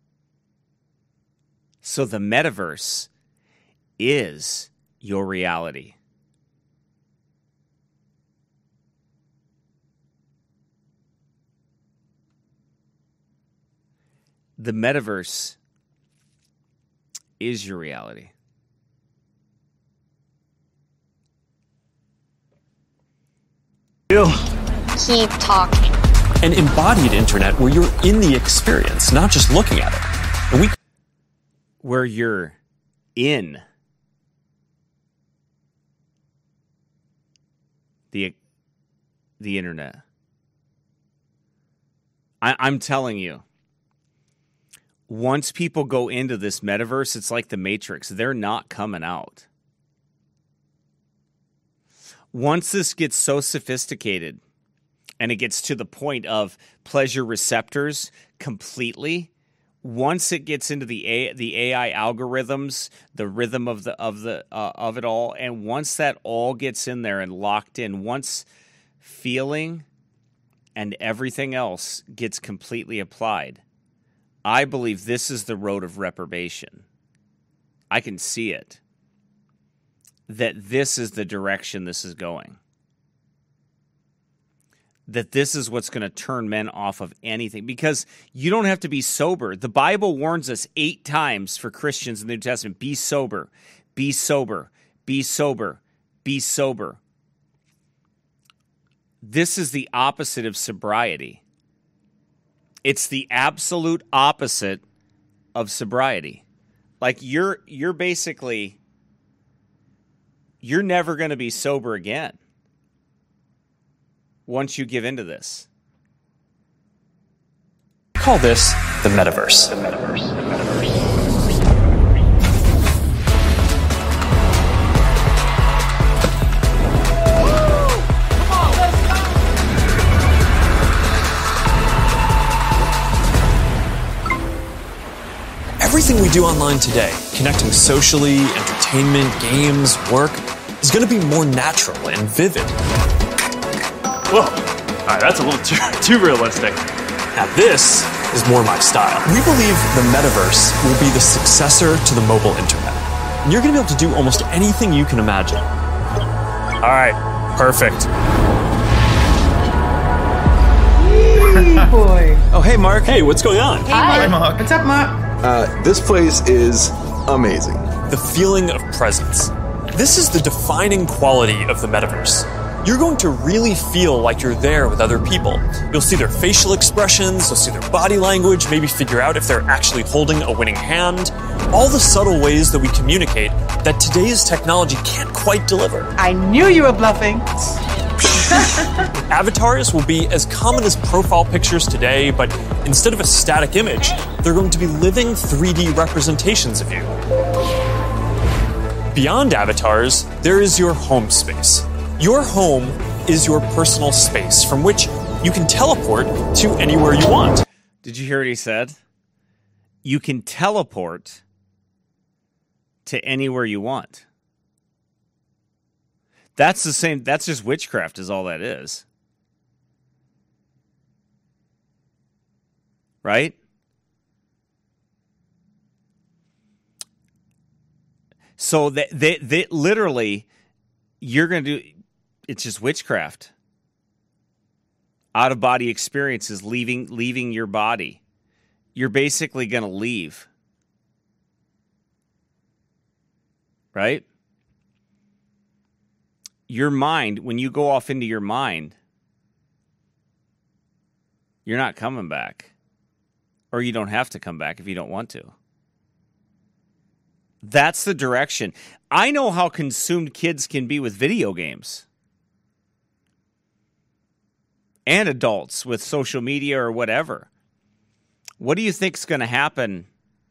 So the metaverse is your reality. The metaverse is your reality. Keep talking. An embodied internet where you're in the experience, not just looking at it. And we where you're in the the internet. I, I'm telling you, once people go into this metaverse, it's like the Matrix. They're not coming out. Once this gets so sophisticated and it gets to the point of pleasure receptors completely, once it gets into the A, the A I algorithms, the rhythm of the of the uh, of it all, and once that all gets in there and locked in, once feeling and everything else gets completely applied, I believe this is the road of reprobation. I can see it. That this is the direction this is going. That this is what's going to turn men off of anything. Because you don't have to be sober. The Bible warns us eight times for Christians in the New Testament, be sober, be sober, be sober, be sober. This is the opposite of sobriety. It's the absolute opposite of sobriety. Like you're you're basically, you're never going to be sober again once you give into this. Call this the metaverse. The metaverse. The metaverse. Everything we do online today, connecting socially, entertainment, games, work, is going to be more natural and vivid. Whoa, all right, that's a little too, too realistic. Now this is more my style. We believe the metaverse will be the successor to the mobile internet. And you're going to be able to do almost anything you can imagine. All right, perfect. Hey, boy. Oh, hey, Mark. Hey, what's going on? Hey, Hi, Mark. What's up, Mark? Uh, this place is amazing. The feeling of presence. This is the defining quality of the metaverse. You're going to really feel like you're there with other people. You'll see their facial expressions, you'll see their body language, maybe figure out if they're actually holding a winning hand. All the subtle ways that we communicate that today's technology can't quite deliver. I knew you were bluffing. Avatars will be as common as profile pictures today, but instead of a static image, they're going to be living three D representations of you. Beyond avatars, there is your home space. Your home is your personal space from which you can teleport to anywhere you want. Did you hear what he said? You can teleport to anywhere you want. That's the same, that's just witchcraft is all that is. Right? So they, they, they literally, you're going to do, it's just witchcraft. Out-of-body experiences, leaving leaving your body. You're basically going to leave. Right? Your mind, when you go off into your mind, you're not coming back. Or you don't have to come back if you don't want to. That's the direction. I know how consumed kids can be with video games. And adults with social media or whatever. What do you think is going to happen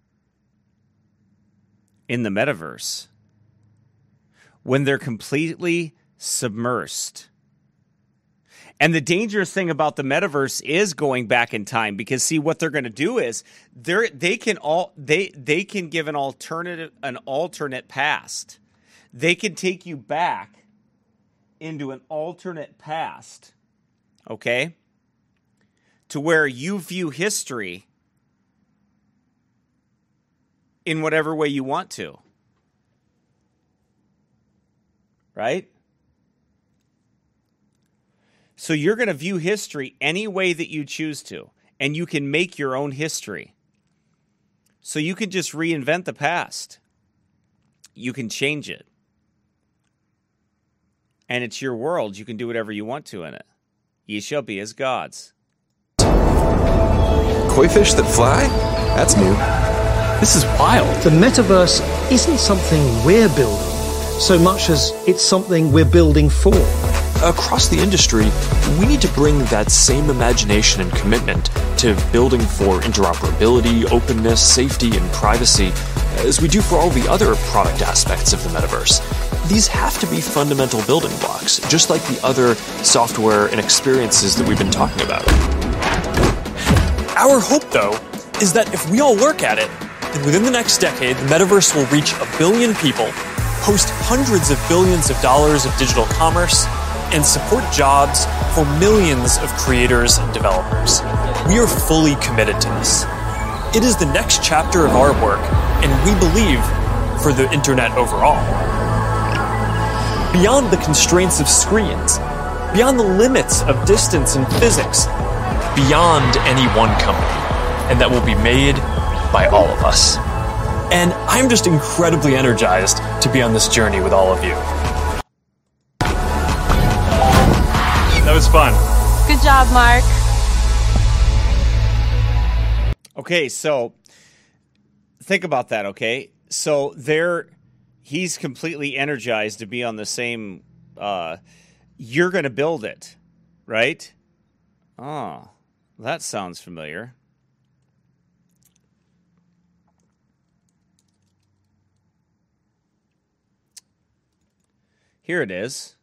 in the metaverse when they're completely submersed? And the dangerous thing about the metaverse is going back in time, because see, what they're going to do is they they can all they they can give an alternative an alternate past. They can take you back into an alternate past. Okay? To where you view history in whatever way you want to. Right? So you're going to view history any way that you choose to. And you can make your own history. So you can just reinvent the past. You can change it. And it's your world. You can do whatever you want to in it. Ye shall be as gods. Koi fish that fly? That's new. This is wild. The metaverse isn't something we're building so much as it's something we're building for. Across the industry, we need to bring that same imagination and commitment to building for interoperability, openness, safety, and privacy as we do for all the other product aspects of the metaverse. These have to be fundamental building blocks, just like the other software and experiences that we've been talking about. Our hope, though, is that if we all work at it, then within the next decade, the metaverse will reach a billion people, host hundreds of billions of dollars of digital commerce, and support jobs for millions of creators and developers. We are fully committed to this. It is the next chapter of our work, and we believe for the internet overall. Beyond the constraints of screens, beyond the limits of distance and physics, beyond any one company, and that will be made by all of us. And I'm just incredibly energized to be on this journey with all of you. That was fun. Good job, Mark. Okay, so think about that, okay? So there, he's completely energized to be on the same, uh, you're going to build it, right? Oh, that sounds familiar. Here it is.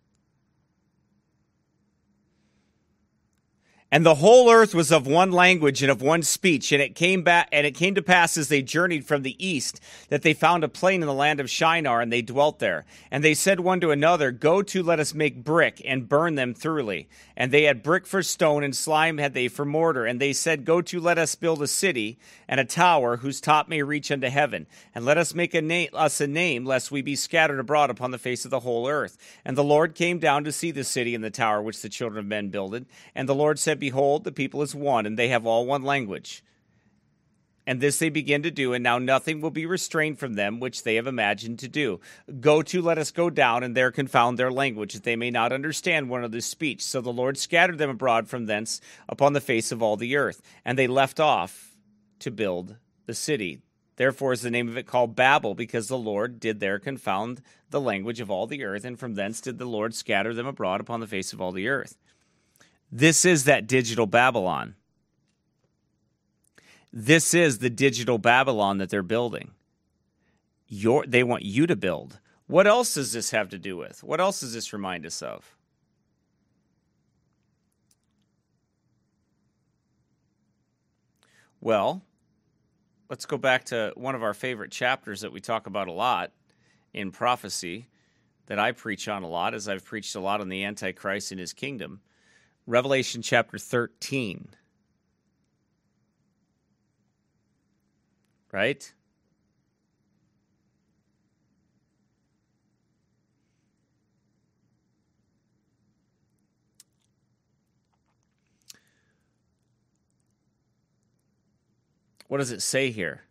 And the whole earth was of one language and of one speech, and it came back, and it came to pass as they journeyed from the east that they found a plain in the land of Shinar, and they dwelt there. And they said one to another, "Go to, let us make brick and burn them thoroughly." And they had brick for stone, and slime had they for mortar. And they said, "Go to, let us build a city and a tower whose top may reach unto heaven, and let us make a na- us a name, lest we be scattered abroad upon the face of the whole earth." And the Lord came down to see the city and the tower which the children of men builded. And the Lord said, "Behold, the people is one, and they have all one language. And this they begin to do, and now nothing will be restrained from them which they have imagined to do. Go to, let us go down, and there confound their language, that they may not understand one another's speech." So the Lord scattered them abroad from thence upon the face of all the earth. And they left off to build the city. Therefore is the name of it called Babel, because the Lord did there confound the language of all the earth, and from thence did the Lord scatter them abroad upon the face of all the earth. This is that digital Babylon. This is the digital Babylon that they're building. Your, they want you to build. What else does this have to do with? What else does this remind us of? Well, let's go back to one of our favorite chapters that we talk about a lot in prophecy, that I preach on a lot, as I've preached a lot on the Antichrist and his kingdom. Revelation chapter thirteen. Right? What does it say here?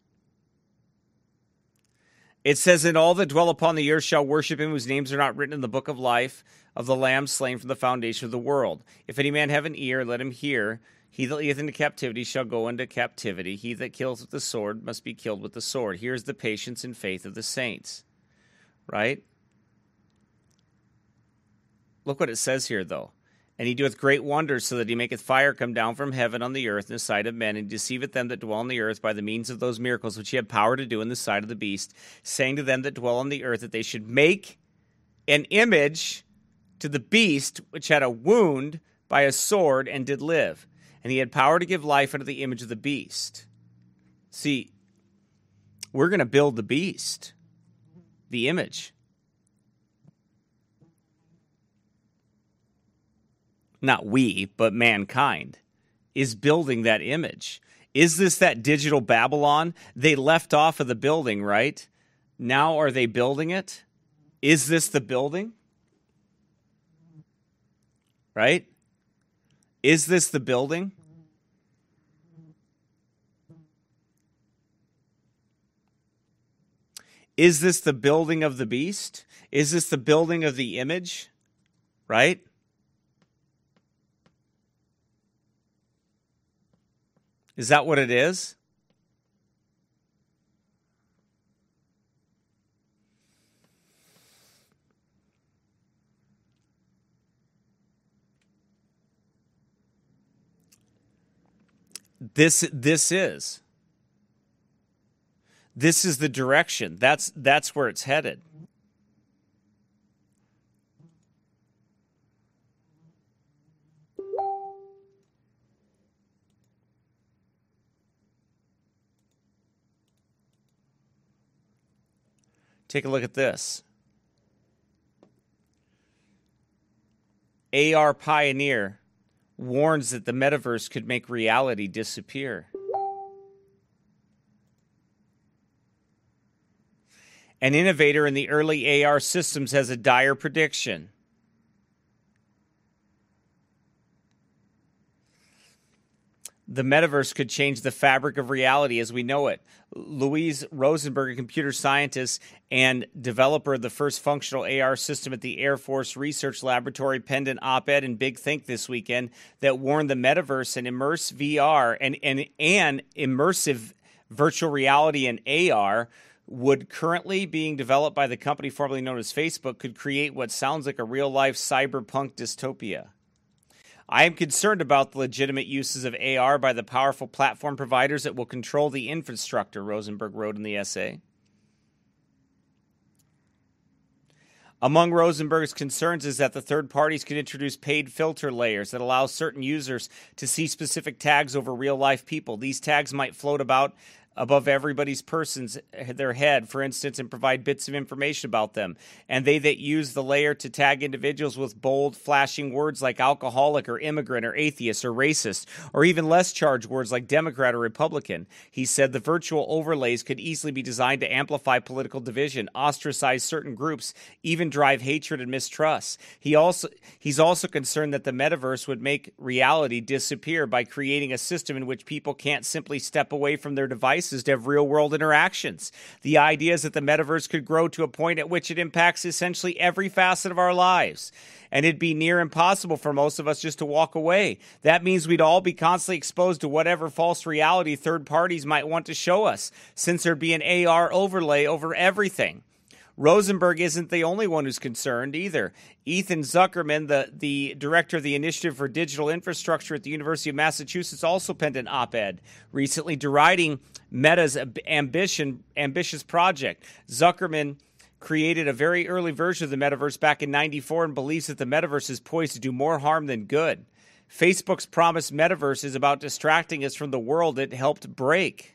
It says, and all that dwell upon the earth shall worship him whose names are not written in the book of life of the Lamb slain from the foundation of the world. If any man have an ear, let him hear. He that leadeth into captivity shall go into captivity. He that kills with the sword must be killed with the sword. Here's the patience and faith of the saints. Right? Look what it says here, though. And he doeth great wonders, so that he maketh fire come down from heaven on the earth in the sight of men, and deceiveth them that dwell on the earth by the means of those miracles which he had power to do in the sight of the beast, saying to them that dwell on the earth that they should make an image to the beast which had a wound by a sword and did live. And he had power to give life unto the image of the beast. See, we're going to build the beast, the image. Not we, but mankind, is building that image. Is this that digital Babylon? They left off of the building, right? Now are they building it? Is this the building? Right? Is this the building? Is this the building of the beast? Is this the building of the image? Right? Is that what it is? This this is. This is the direction. That's that's where it's headed. Take a look at this. A R Pioneer warns that the metaverse could make reality disappear. An innovator in the early A R systems has a dire prediction. The metaverse could change the fabric of reality as we know it. Louise Rosenberg, a computer scientist and developer of the first functional A R system at the Air Force Research Laboratory, penned an op-ed in Big Think this weekend that warned the metaverse and immersive V R and, and, and immersive virtual reality and A R would currently being developed by the company formerly known as Facebook could create what sounds like a real-life cyberpunk dystopia. I am concerned about the legitimate uses of A R by the powerful platform providers that will control the infrastructure, Rosenberg wrote in the essay. Among Rosenberg's concerns is that the third parties could introduce paid filter layers that allow certain users to see specific tags over real-life people. These tags might float about above everybody's person's their head, for instance, and provide bits of information about them. And they that use the layer to tag individuals with bold, flashing words like alcoholic or immigrant or atheist or racist, or even less charged words like Democrat or Republican. He said the virtual overlays could easily be designed to amplify political division, ostracize certain groups, even drive hatred and mistrust. He also he's also concerned that the metaverse would make reality disappear by creating a system in which people can't simply step away from their devices to have real-world interactions. The idea is that the metaverse could grow to a point at which it impacts essentially every facet of our lives, and it'd be near impossible for most of us just to walk away. That means we'd all be constantly exposed to whatever false reality third parties might want to show us, since there'd be an A R overlay over everything. Rosenberg isn't the only one who's concerned either. Ethan Zuckerman, the, the director of the Initiative for Digital Infrastructure at the University of Massachusetts, also penned an op-ed recently deriding Meta's ambition, ambitious project. Zuckerman created a very early version of the metaverse back in ninety-four and believes that the metaverse is poised to do more harm than good. Facebook's promised metaverse is about distracting us from the world it helped break.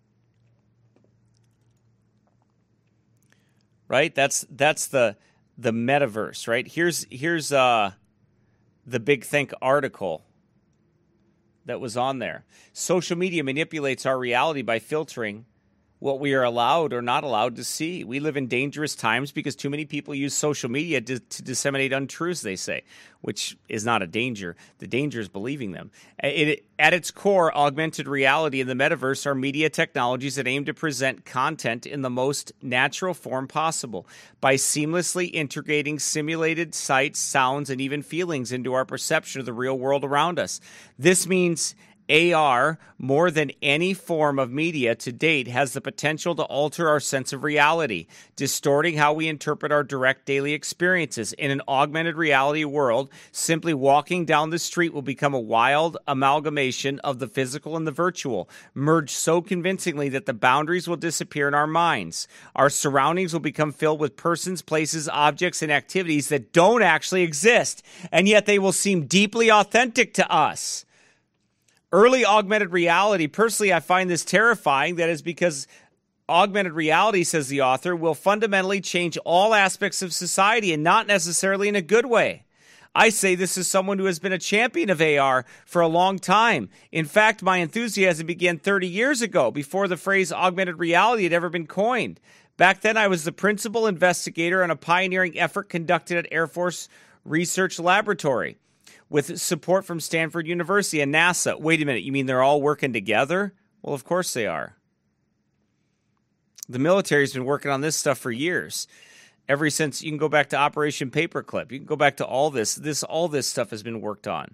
Right? That's that's the the metaverse, right? Here's here's uh, the Big Think article that was on there. Social media manipulates our reality by filtering what we are allowed or not allowed to see. We live in dangerous times because too many people use social media to, to disseminate untruths, they say, which is not a danger. The danger is believing them. It, at its core, augmented reality and the metaverse are media technologies that aim to present content in the most natural form possible by seamlessly integrating simulated sights, sounds, and even feelings into our perception of the real world around us. This means A R, more than any form of media to date, has the potential to alter our sense of reality, distorting how we interpret our direct daily experiences. In an augmented reality world, simply walking down the street will become a wild amalgamation of the physical and the virtual, merged so convincingly that the boundaries will disappear in our minds. Our surroundings will become filled with persons, places, objects, and activities that don't actually exist, and yet they will seem deeply authentic to us. Early augmented reality, personally, I find this terrifying. That is because augmented reality, says the author, will fundamentally change all aspects of society and not necessarily in a good way. I say this as someone who has been a champion of A R for a long time. In fact, my enthusiasm began thirty years ago, before the phrase augmented reality had ever been coined. Back then, I was the principal investigator on a pioneering effort conducted at Air Force Research Laboratory, with support from Stanford University and NASA. Wait a minute, you mean they're all working together? Well, of course they are. The military's been working on this stuff for years. Ever since, you can go back to Operation Paperclip. You can go back to all this. This, all this stuff has been worked on.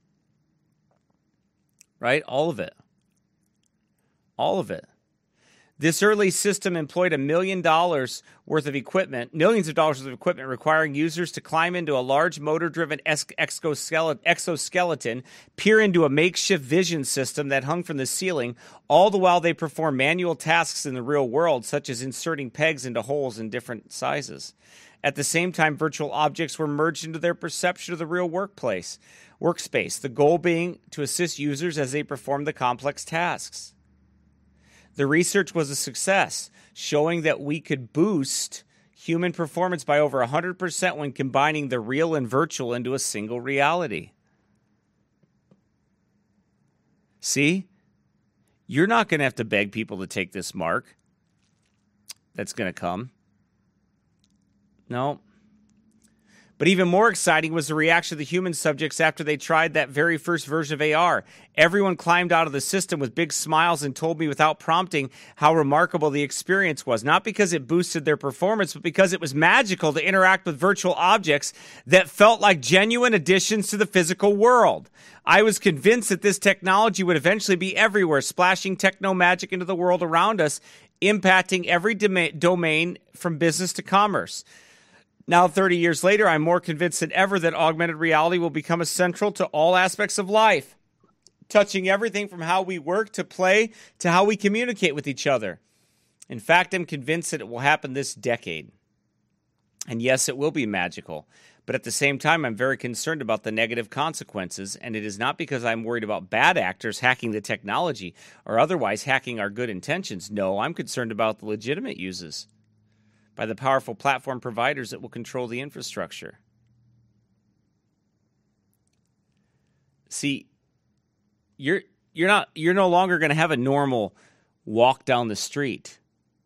Right? All of it. All of it. This early system employed a million dollars worth of equipment, millions of dollars worth of equipment, requiring users to climb into a large motor-driven exoskeleton, peer into a makeshift vision system that hung from the ceiling, all the while they perform manual tasks in the real world, such as inserting pegs into holes in different sizes. At the same time, virtual objects were merged into their perception of the real workplace, workspace, the goal being to assist users as they perform the complex tasks. The research was a success, showing that we could boost human performance by over one hundred percent when combining the real and virtual into a single reality. See? You're not going to have to beg people to take this mark. That's going to come. No. But even more exciting was the reaction of the human subjects after they tried that very first version of A R. Everyone climbed out of the system with big smiles and told me without prompting how remarkable the experience was. Not because it boosted their performance, but because it was magical to interact with virtual objects that felt like genuine additions to the physical world. I was convinced that this technology would eventually be everywhere, splashing techno magic into the world around us, impacting every doma- domain from business to commerce. Now, thirty years later, I'm more convinced than ever that augmented reality will become essential to all aspects of life, touching everything from how we work to play to how we communicate with each other. In fact, I'm convinced that it will happen this decade. And yes, it will be magical. But at the same time, I'm very concerned about the negative consequences, and it is not because I'm worried about bad actors hacking the technology or otherwise hacking our good intentions. No, I'm concerned about the legitimate uses by the powerful platform providers that will control the infrastructure. See, you're you're not you're no longer going to have a normal walk down the street.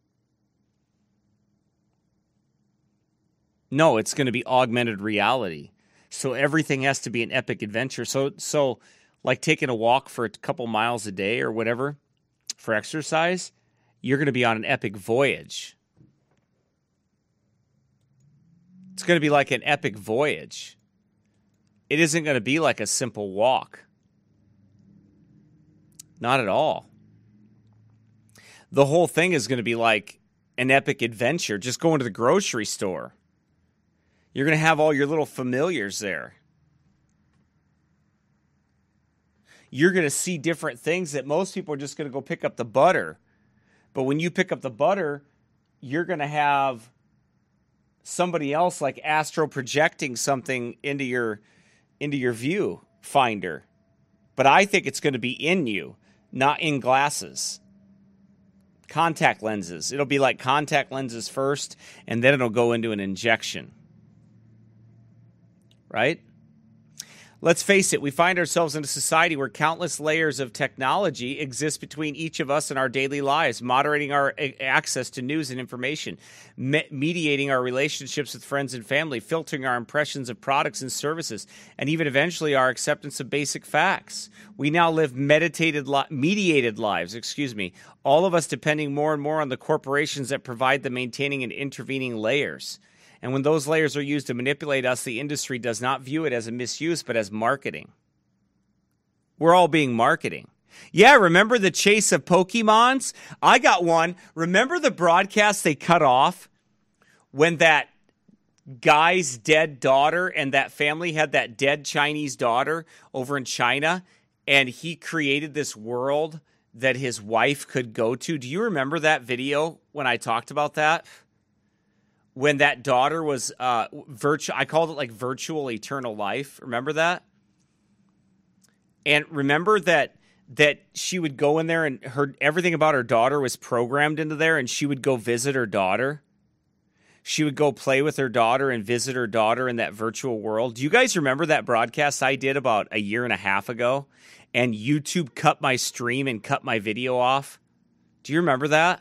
No, it's going to be augmented reality. So everything has to be an epic adventure. So so like taking a walk for a couple miles a day or whatever for exercise, you're going to be on an epic voyage. It's going to be like an epic voyage. It isn't going to be like a simple walk. Not at all. The whole thing is going to be like an epic adventure. Just going to the grocery store. You're going to have all your little familiars there. You're going to see different things that most people are just going to go pick up the butter. But when you pick up the butter, you're going to have somebody else like astro projecting something into your into your view finder. But I think it's going to be in you, not in glasses. Contact lenses. It'll be like contact lenses first, and then it'll go into an injection. Right? Let's face it, we find ourselves in a society where countless layers of technology exist between each of us and our daily lives, moderating our a- access to news and information, me- mediating our relationships with friends and family, filtering our impressions of products and services, and even eventually our acceptance of basic facts. We now live meditated li- mediated lives, excuse me, all of us depending more and more on the corporations that provide the maintaining and intervening layers. And when those layers are used to manipulate us, the industry does not view it as a misuse, but as marketing. We're all being marketing. Yeah, remember the chase of Pokemons? I got one. Remember the broadcast they cut off when that guy's dead daughter and that family had that dead Chinese daughter over in China, and he created this world that his wife could go to? Do you remember that video when I talked about that? When that daughter was uh, virtual, I called it like virtual eternal life. Remember that? And remember that that she would go in there and her everything about her daughter was programmed into there, and she would go visit her daughter. She would go play with her daughter and visit her daughter in that virtual world. Do you guys remember that broadcast I did about a year and a half ago? And YouTube cut my stream and cut my video off. Do you remember that?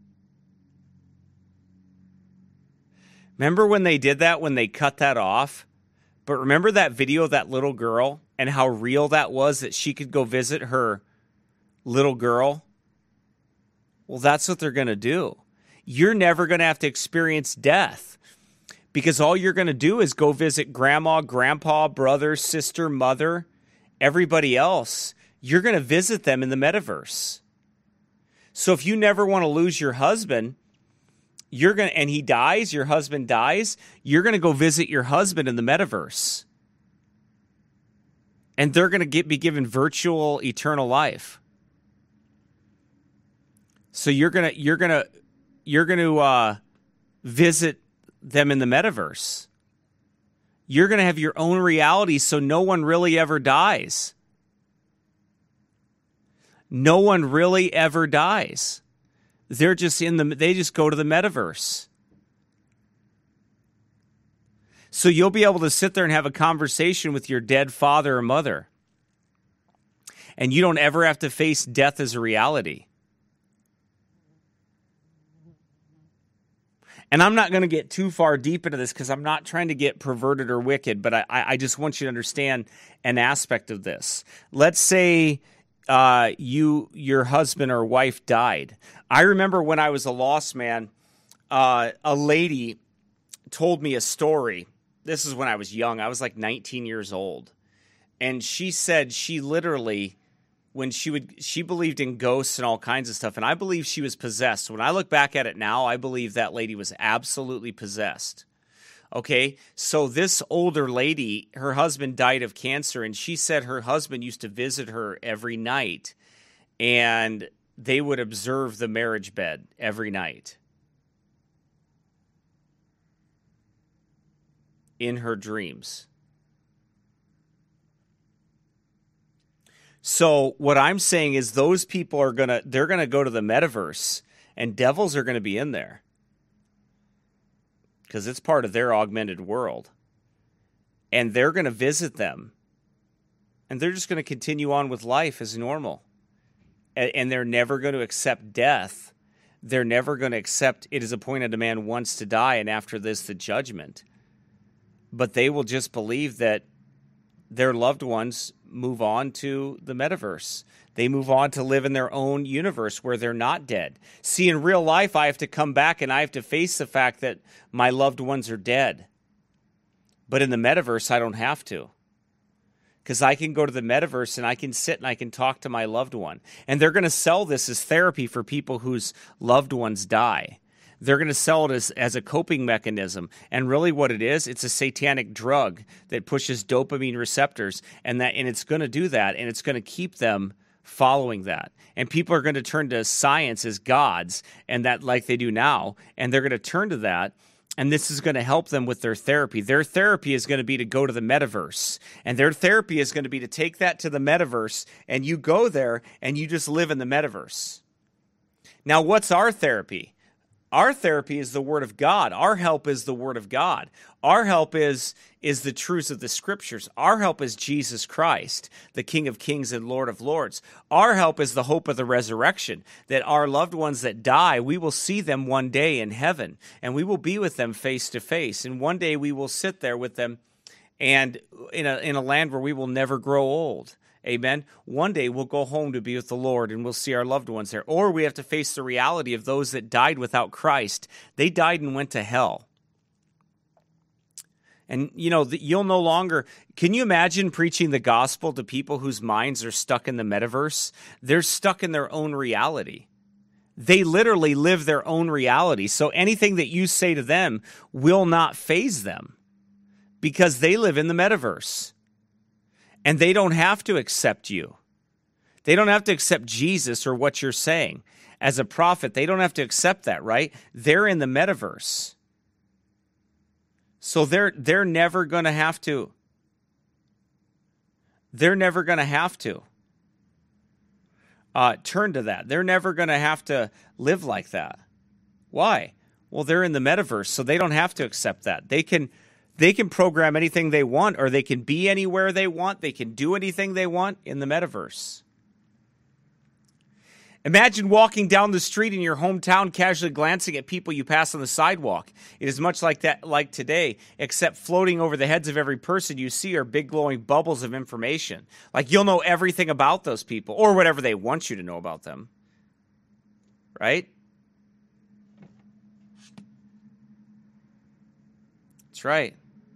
Remember when they did that, when they cut that off? But remember that video of that little girl and how real that was, that she could go visit her little girl? Well, that's what they're going to do. You're never going to have to experience death because all you're going to do is go visit grandma, grandpa, brother, sister, mother, everybody else. You're going to visit them in the metaverse. So if you never want to lose your husband, you're going to, and he dies, your husband dies, you're going to go visit your husband in the metaverse. And they're going to get, be given virtual eternal life. So you're going to, you're going to, you're going to uh, visit them in the metaverse. You're going to have your own reality, so no one really ever dies. No one really ever dies. They're just in the, they just go to the metaverse. So you'll be able to sit there and have a conversation with your dead father or mother. And you don't ever have to face death as a reality. And I'm not going to get too far deep into this because I'm not trying to get perverted or wicked, but I, I just want you to understand an aspect of this. Let's say uh, you, your husband or wife died. I remember when I was a lost man, uh, a lady told me a story. This is when I was young. I was like nineteen years old. And she said she literally, when she would, she believed in ghosts and all kinds of stuff. And I believe she was possessed. When I look back at it now, I believe that lady was absolutely possessed. Okay. So this older lady, her husband died of cancer, and she said her husband used to visit her every night, and they would observe the marriage bed every night in her dreams. So what I'm saying is those people are going to, they're going to go to the metaverse, and devils are going to be in there because it's part of their augmented world. And they're going to visit them, and they're just going to continue on with life as normal. And they're never going to accept death. They're never going to accept it is appointed a man once to die, and after this, the judgment. But they will just believe that their loved ones move on to the metaverse. They move on to live in their own universe where they're not dead. See, in real life, I have to come back and I have to face the fact that my loved ones are dead. But in the metaverse, I don't have to. Because I can go to the metaverse and I can sit and I can talk to my loved one. And they're going to sell this as therapy for people whose loved ones die. They're going to sell it as, as a coping mechanism. And really what it is, it's a satanic drug that pushes dopamine receptors. And that, and it's going to do that, and it's going to keep them following that. And people are going to turn to science as gods, and that like they do now. And they're going to turn to that. And this is going to help them with their therapy. Their therapy is going to be to go to the metaverse. And their therapy is going to be to take that to the metaverse, and you go there and you just live in the metaverse. Now, what's our therapy? Our therapy is the Word of God. Our help is the Word of God. Our help is, is the truths of the Scriptures. Our help is Jesus Christ, the King of Kings and Lord of Lords. Our help is the hope of the resurrection, that our loved ones that die, we will see them one day in heaven, and we will be with them face to face. And one day we will sit there with them and in a, in a land where we will never grow old. Amen. One day we'll go home to be with the Lord and we'll see our loved ones there. Or we have to face the reality of those that died without Christ. They died and went to hell. And, you know, you'll no longer... Can you imagine preaching the gospel to people whose minds are stuck in the metaverse? They're stuck in their own reality. They literally live their own reality. So anything that you say to them will not faze them because they live in the metaverse. And they don't have to accept you. They don't have to accept Jesus or what you're saying. As a prophet, they don't have to accept that, right? They're in the metaverse. So they're they're never going to have to. They're never going to have to uh, turn to that. They're never going to have to live like that. Why? Well, they're in the metaverse, so they don't have to accept that. They can... They can program anything they want, or they can be anywhere they want. They can do anything they want in the metaverse. Imagine walking down the street in your hometown, casually glancing at people you pass on the sidewalk. It is much like that, like today, except floating over the heads of every person you see are big glowing bubbles of information. Like you'll know everything about those people, or whatever they want you to know about them. Right? That's right.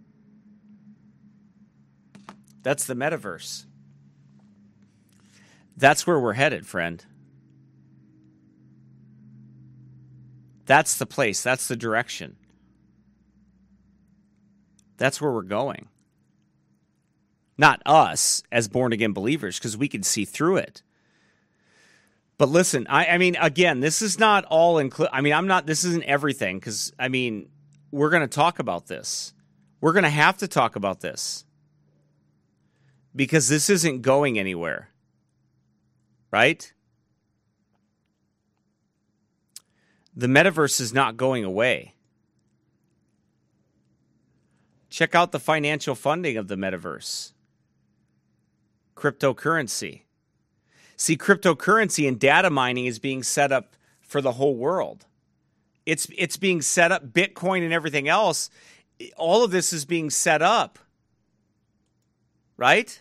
That's the metaverse. That's where we're headed, friend. That's the place. That's the direction. That's where we're going. Not us as born-again believers, because we can see through it. But listen, I, I mean, again, this is not all include. I mean, I'm not. This isn't everything, because I mean, we're going to talk about this. We're going to have to talk about this. Because this isn't going anywhere. Right? The metaverse is not going away. Check out the financial funding of the metaverse. Cryptocurrency. See, cryptocurrency and data mining is being set up for the whole world. It's it's being set up, Bitcoin and everything else. All of this is being set up. Right?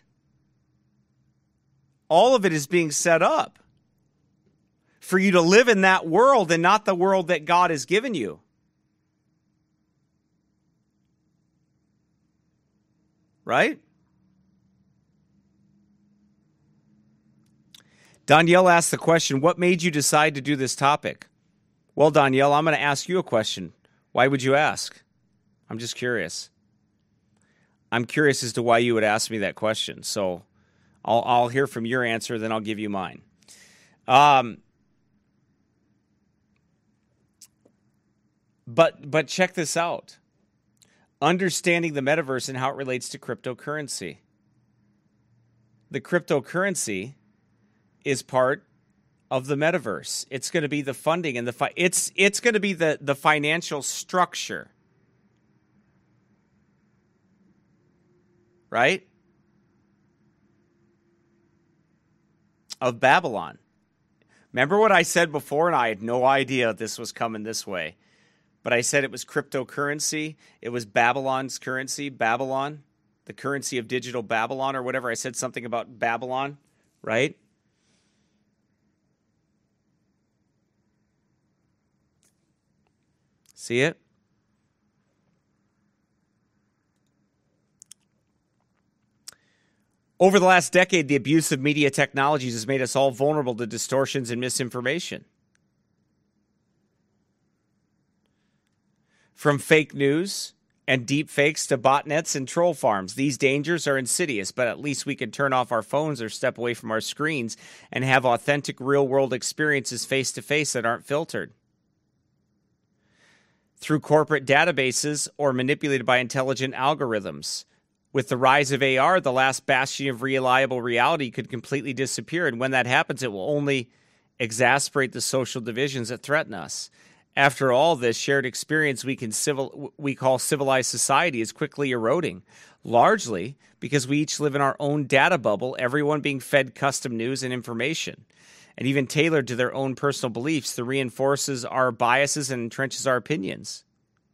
All of it is being set up for you to live in that world and not the world that God has given you. Right? Danielle asked the question, what made you decide to do this topic? Well, Danielle, I'm going to ask you a question. Why would you ask? I'm just curious. I'm curious as to why you would ask me that question. So I'll, I'll hear from your answer, then I'll give you mine. Um, but but check this out. Understanding the metaverse and how it relates to cryptocurrency. The cryptocurrency is part of the metaverse. It's going to be the funding and the fi- it's it's going to be the, the financial structure. Right? Of Babylon. Remember what I said before, and I had no idea this was coming this way. But I said it was cryptocurrency. It was Babylon's currency, Babylon, the currency of digital Babylon or whatever. I said something about Babylon, right? See it? Over the last decade, the abuse of media technologies has made us all vulnerable to distortions and misinformation. From fake news and deep fakes to botnets and troll farms, these dangers are insidious, but at least we can turn off our phones or step away from our screens and have authentic real-world experiences face-to-face that aren't filtered. Through corporate databases or manipulated by intelligent algorithms. With the rise of A R, the last bastion of reliable reality could completely disappear, and when that happens, it will only exacerbate the social divisions that threaten us. After all, this shared experience we can civil we call civilized society is quickly eroding, largely because we each live in our own data bubble, everyone being fed custom news and information, and even tailored to their own personal beliefs that reinforces our biases and entrenches our opinions.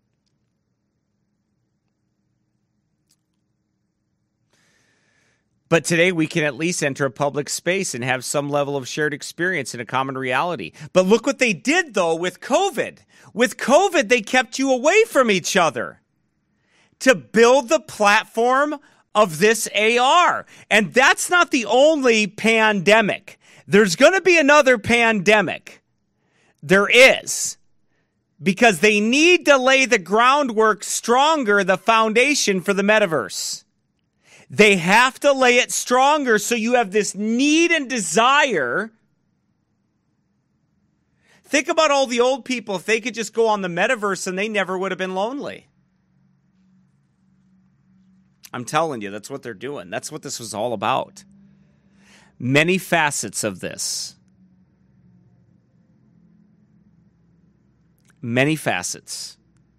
But today we can at least enter a public space and have some level of shared experience in a common reality. But look what they did, though, with COVID. With COVID, they kept you away from each other to build the platform of this A R. And that's not the only pandemic. There's going to be another pandemic. There is. Because they need to lay the groundwork stronger, the foundation for the metaverse. They have to lay it stronger so you have this need and desire. Think about all the old people. If they could just go on the metaverse and they never would have been lonely. I'm telling you, that's what they're doing. That's what this was all about. Many facets of this. Many facets.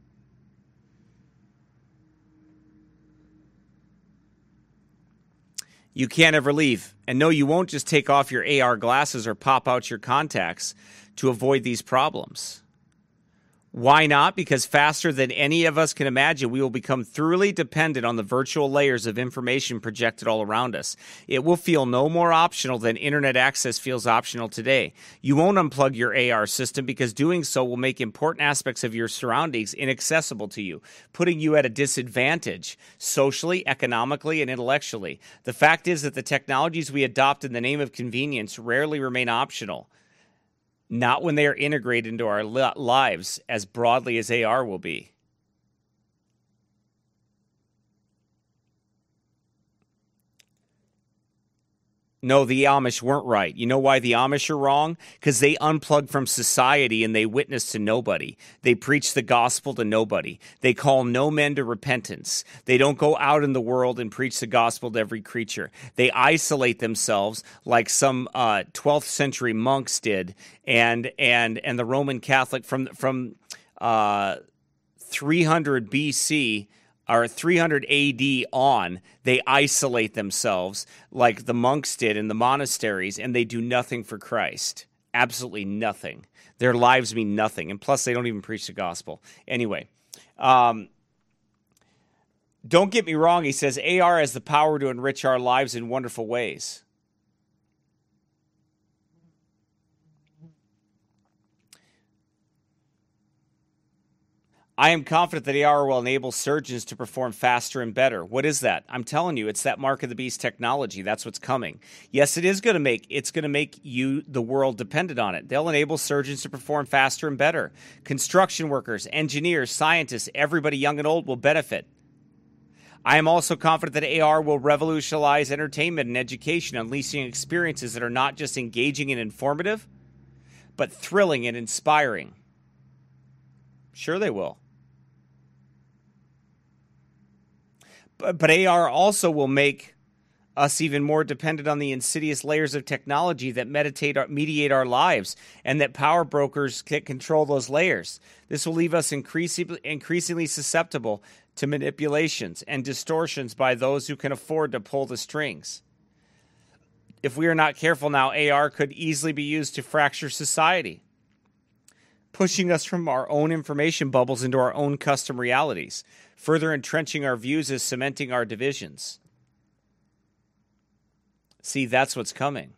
You can't ever leave. And no, you won't just take off your A R glasses or pop out your contacts to avoid these problems. Why not? Because faster than any of us can imagine, we will become thoroughly dependent on the virtual layers of information projected all around us. It will feel no more optional than internet access feels optional today. You won't unplug your A R system because doing so will make important aspects of your surroundings inaccessible to you, putting you at a disadvantage socially, economically, and intellectually. The fact is that the technologies we adopt in the name of convenience rarely remain optional. Not when they are integrated into our li- lives as broadly as A R will be. No, the Amish weren't right. You know why the Amish are wrong? Because they unplug from society and they witness to nobody. They preach the gospel to nobody. They call no men to repentance. They don't go out in the world and preach the gospel to every creature. They isolate themselves like some uh, twelfth century monks did, and and and the Roman Catholic from from uh, three hundred B C or three hundred A D on, they isolate themselves like the monks did in the monasteries, and they do nothing for Christ. Absolutely nothing. Their lives mean nothing, and plus they don't even preach the gospel. Anyway, um, don't get me wrong, he says, A R has the power to enrich our lives in wonderful ways. I am confident that A R will enable surgeons to perform faster and better. What is that? I'm telling you, it's that mark of the beast technology. That's what's coming. Yes, it is going to make it's going to make you the world dependent on it. They'll enable surgeons to perform faster and better. Construction workers, engineers, scientists, everybody young and old will benefit. I am also confident that A R will revolutionize entertainment and education, unleashing experiences that are not just engaging and informative, but thrilling and inspiring. Sure they will. But, but A R also will make us even more dependent on the insidious layers of technology that meditate our, mediate our lives, and that power brokers can control those layers. This will leave us increasingly, increasingly susceptible to manipulations and distortions by those who can afford to pull the strings. If we are not careful now, A R could easily be used to fracture society, pushing us from our own information bubbles into our own custom realities, further entrenching our views as cementing our divisions. See, that's what's coming.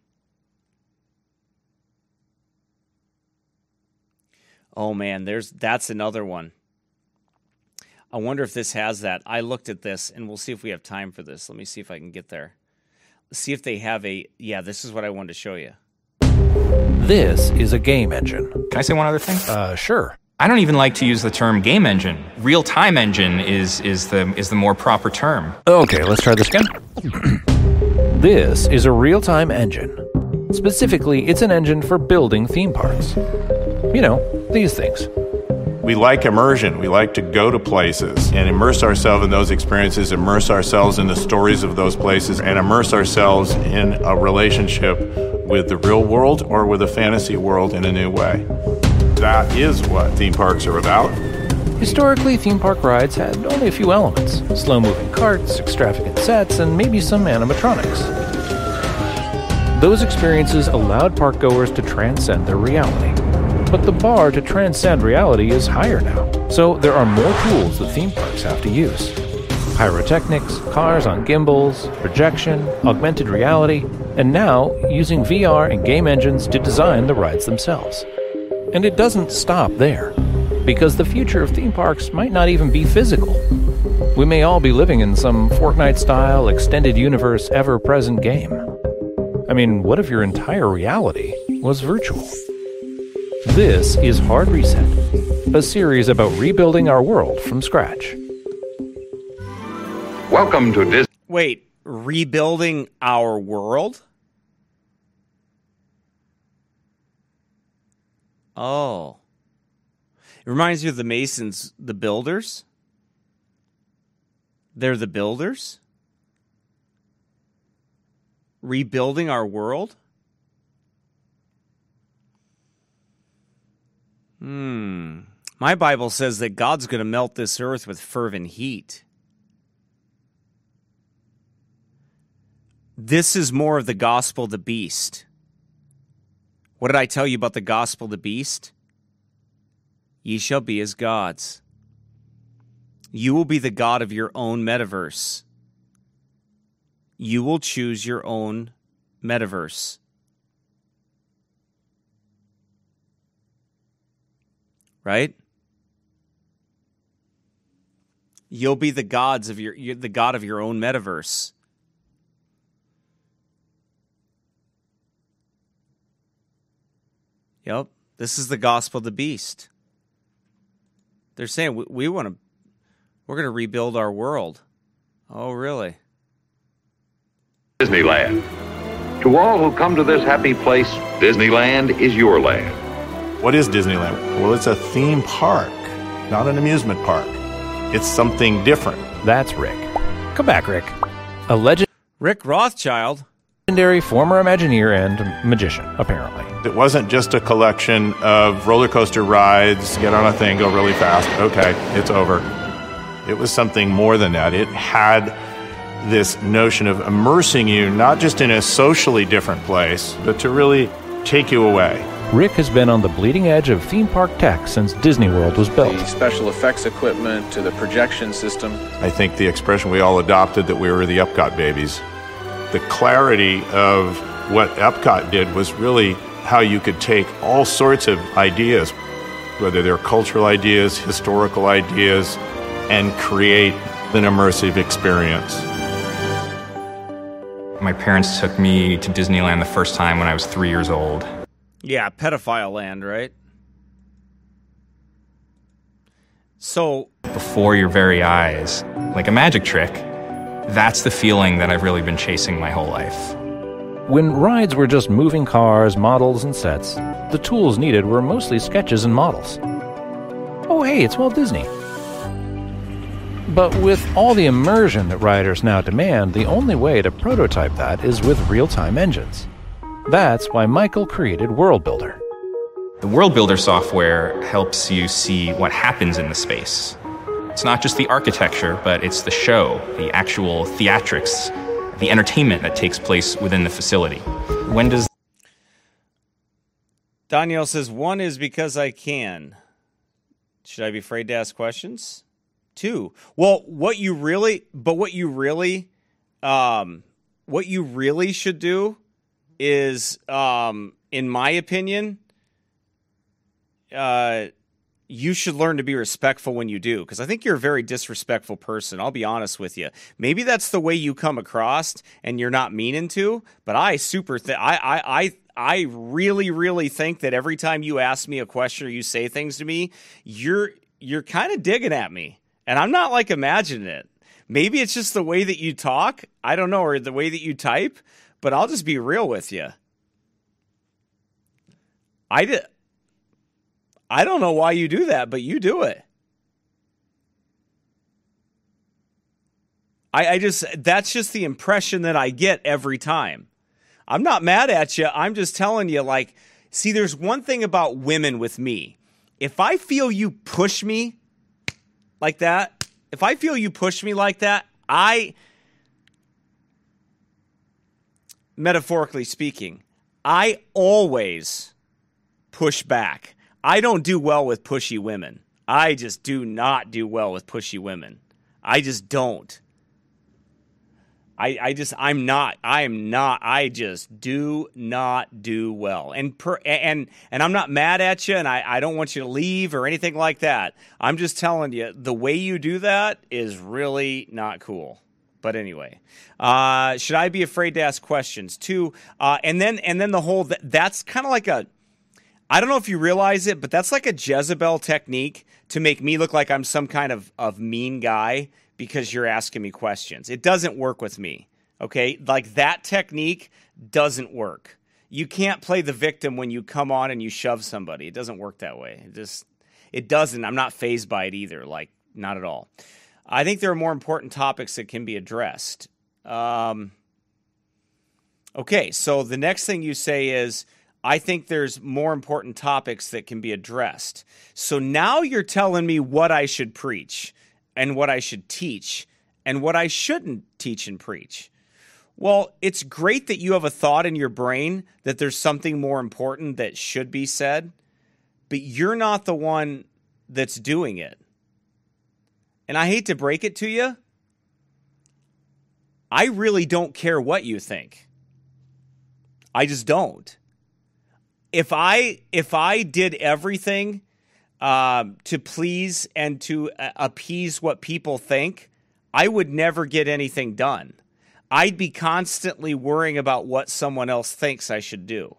Oh man, there's that's another one. I wonder if this has that. I looked at this, and we'll see if we have time for this. Let me see if I can get there. Let's see if they have a... Yeah, this is what I wanted to show you. This is a game engine. Can I say one other thing? Uh, sure. I don't even like to use the term game engine. Real-time engine is is the is the more proper term. Okay, let's try this again. This is a real-time engine. Specifically, it's an engine for building theme parks. You know, these things. We like immersion. We like to go to places and immerse ourselves in those experiences, immerse ourselves in the stories of those places, and immerse ourselves in a relationship with the real world or with a fantasy world in a new way. That is what theme parks are about. Historically, theme park rides had only a few elements: slow-moving carts, extravagant sets, and maybe some animatronics. Those experiences allowed parkgoers to transcend their reality. But the bar to transcend reality is higher now, so there are more tools that theme parks have to use. Pyrotechnics, cars on gimbals, projection, augmented reality, and now using V R and game engines to design the rides themselves. And it doesn't stop there, because the future of theme parks might not even be physical. We may all be living in some Fortnite-style extended universe ever-present game. I mean, what if your entire reality was virtual? This is Hard Reset, a series about rebuilding our world from scratch. Welcome to Disney. Wait, rebuilding our world? Oh. It reminds me of the Masons, the builders. They're the builders? Rebuilding our world? Hmm. My Bible says that God's going to melt this earth with fervent heat. This is more of the gospel of the beast. What did I tell you about the gospel of the beast? Ye shall be as gods. You will be the god of your own metaverse. You will choose your own metaverse. Right? You'll be the gods of your you're the god of your own metaverse. Yep, this is the gospel of the beast. They're saying we, we want to, we're going to rebuild our world. Oh, really? Disneyland. To all who come to this happy place, Disneyland is your land. What is Disneyland? Well, it's a theme park, not an amusement park. It's something different. That's Rick. Come back, Rick. A legend. Rick Rothschild. Legendary former Imagineer and magician, apparently. It wasn't just a collection of roller coaster rides, get on a thing, go really fast, okay, it's over. It was something more than that. It had this notion of immersing you not just in a socially different place, but to really take you away. Rick has been on the bleeding edge of theme park tech since Disney World was built. The special effects equipment to the projection system. I think the expression we all adopted that we were the Epcot babies. The clarity of what Epcot did was really how you could take all sorts of ideas, whether they're cultural ideas, historical ideas, and create an immersive experience. My parents took me to Disneyland the first time when I was three years old. Yeah, pedophile land, right? So, before your very eyes, like a magic trick, that's the feeling that I've really been chasing my whole life. When rides were just moving cars, models, and sets, the tools needed were mostly sketches and models. Oh, hey, it's Walt Disney. But with all the immersion that riders now demand, the only way to prototype that is with real-time engines. That's why Michael created World Builder. The World Builder software helps you see what happens in the space. It's not just the architecture, but it's the show, the actual theatrics, the entertainment that takes place within the facility. When does... Danielle says, one is because I can. Should I be afraid to ask questions? Two. Well, what you really, but what you really, um, what you really should do is, um, in my opinion, uh, you should learn to be respectful when you do, because I think you're a very disrespectful person. I'll be honest with you. Maybe that's the way you come across, and you're not meaning to. But I super, th- I, I, I, I really, really think that every time you ask me a question or you say things to me, you're, you're kind of digging at me, and I'm not like imagining it. Maybe it's just the way that you talk. I don't know, or the way that you type. But I'll just be real with you. I did. I don't know why you do that, but you do it. I, I just, that's just the impression that I get every time. I'm not mad at you. I'm just telling you, like, see, there's one thing about women with me. if I feel you push me like that, if I feel you push me like that, I, metaphorically speaking, I always push back. I don't do well with pushy women. I just do not do well with pushy women. I just don't. I, I just, I'm not, I am not, I just do not do well. And per, and and I'm not mad at you, and I, I don't want you to leave or anything like that. I'm just telling you, the way you do that is really not cool. But anyway, uh, should I be afraid to ask questions too? Uh, and then and then the whole, that's kind of like a, I don't know if you realize it, but that's like a Jezebel technique to make me look like I'm some kind of, of mean guy because you're asking me questions. It doesn't work with me, okay? Like that technique doesn't work. You can't play the victim when you come on and you shove somebody. It doesn't work that way. It just, it doesn't. I'm not fazed by it either, like not at all. I think there are more important topics that can be addressed. Um, okay, so the next thing you say is, I think there's more important topics that can be addressed. So now you're telling me what I should preach and what I should teach and what I shouldn't teach and preach. Well, it's great that you have a thought in your brain that there's something more important that should be said, but you're not the one that's doing it. And I hate to break it to you, I really don't care what you think. I just don't. If I if I did everything um, to please and to uh, appease what people think, I would never get anything done. I'd be constantly worrying about what someone else thinks I should do.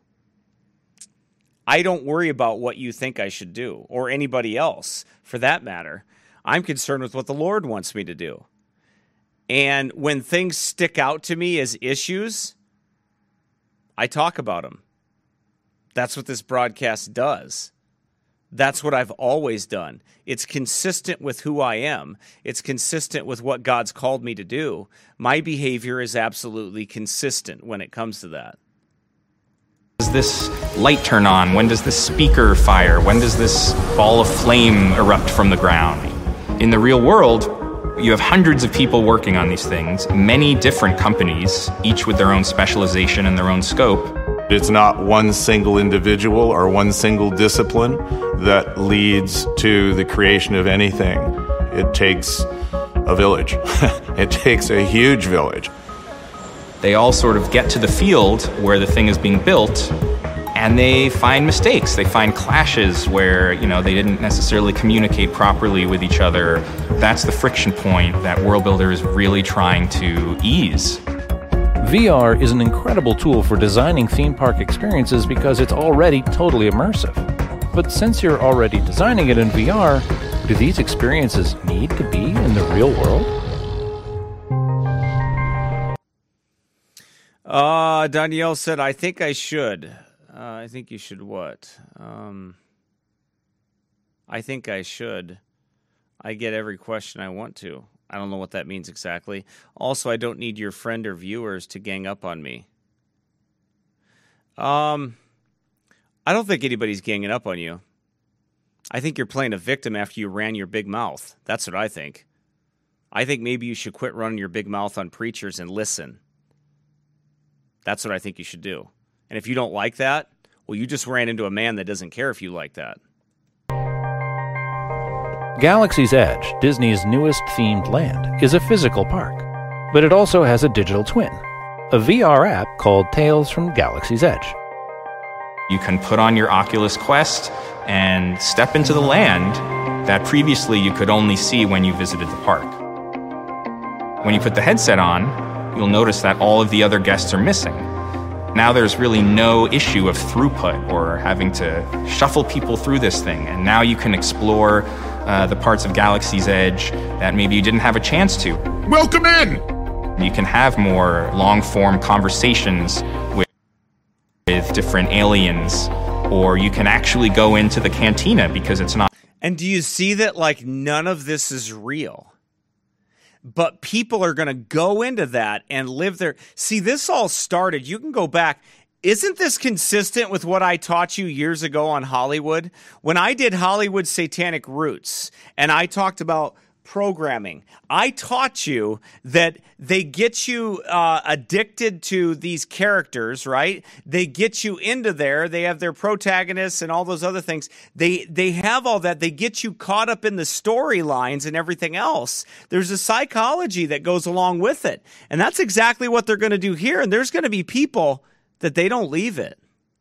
I don't worry about what you think I should do, or anybody else, for that matter. I'm concerned with what the Lord wants me to do. And when things stick out to me as issues, I talk about them. That's what this broadcast does. That's what I've always done. It's consistent with who I am. It's consistent with what God's called me to do. My behavior is absolutely consistent when it comes to that. Does this light turn on? When does this speaker fire? When does this ball of flame erupt from the ground? In the real world, you have hundreds of people working on these things, many different companies, each with their own specialization and their own scope. It's not one single individual or one single discipline that leads to the creation of anything. It takes a village. It takes a huge village. They all sort of get to the field where the thing is being built, and they find mistakes. They find clashes where, you know, they didn't necessarily communicate properly with each other. That's the friction point that WorldBuilder is really trying to ease. V R is an incredible tool for designing theme park experiences because it's already totally immersive. But since you're already designing it in V R, do these experiences need to be in the real world? Uh, Danielle said, I think I should. Uh, I think you should what? Um, I think I should. I get every question I want to. I don't know what that means exactly. Also, I don't need your friend or viewers to gang up on me. Um, I don't think anybody's ganging up on you. I think you're playing a victim after you ran your big mouth. That's what I think. I think maybe you should quit running your big mouth on preachers and listen. That's what I think you should do. And if you don't like that, well, you just ran into a man that doesn't care if you like that. Galaxy's Edge, Disney's newest themed land, is a physical park, but it also has a digital twin, a V R app called Tales from Galaxy's Edge. You can put on your Oculus Quest and step into the land that previously you could only see when you visited the park. When you put the headset on, you'll notice that all of the other guests are missing. Now there's really no issue of throughput or having to shuffle people through this thing, and now you can explore uh, the parts of Galaxy's Edge that maybe you didn't have a chance to. Welcome in! You can have more long-form conversations with, with different aliens, or you can actually go into the cantina because it's not... And do you see that, like, none of this is real? But people are going to go into that and live there. See, this all started, you can go back, Isn't this consistent with what I taught you years ago on Hollywood? When I did Hollywood Satanic Roots and I talked about programming, I taught you that they get you uh, addicted to these characters, right? They get you into there. They have their protagonists and all those other things. They they have all that. They get you caught up in the storylines and everything else. There's a psychology that goes along with it. And that's exactly what they're going to do here. And there's going to be people that they don't leave it.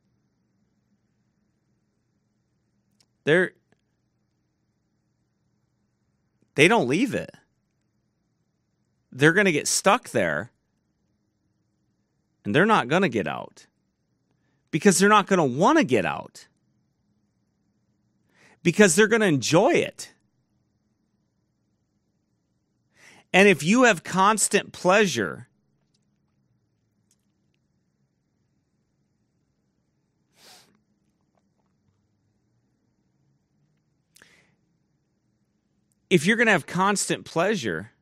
They're, they don't leave it. They're going to get stuck there, and they're not going to get out because they're not going to want to get out because they're going to enjoy it. And if you have constant pleasure, if you're going to have constant pleasure,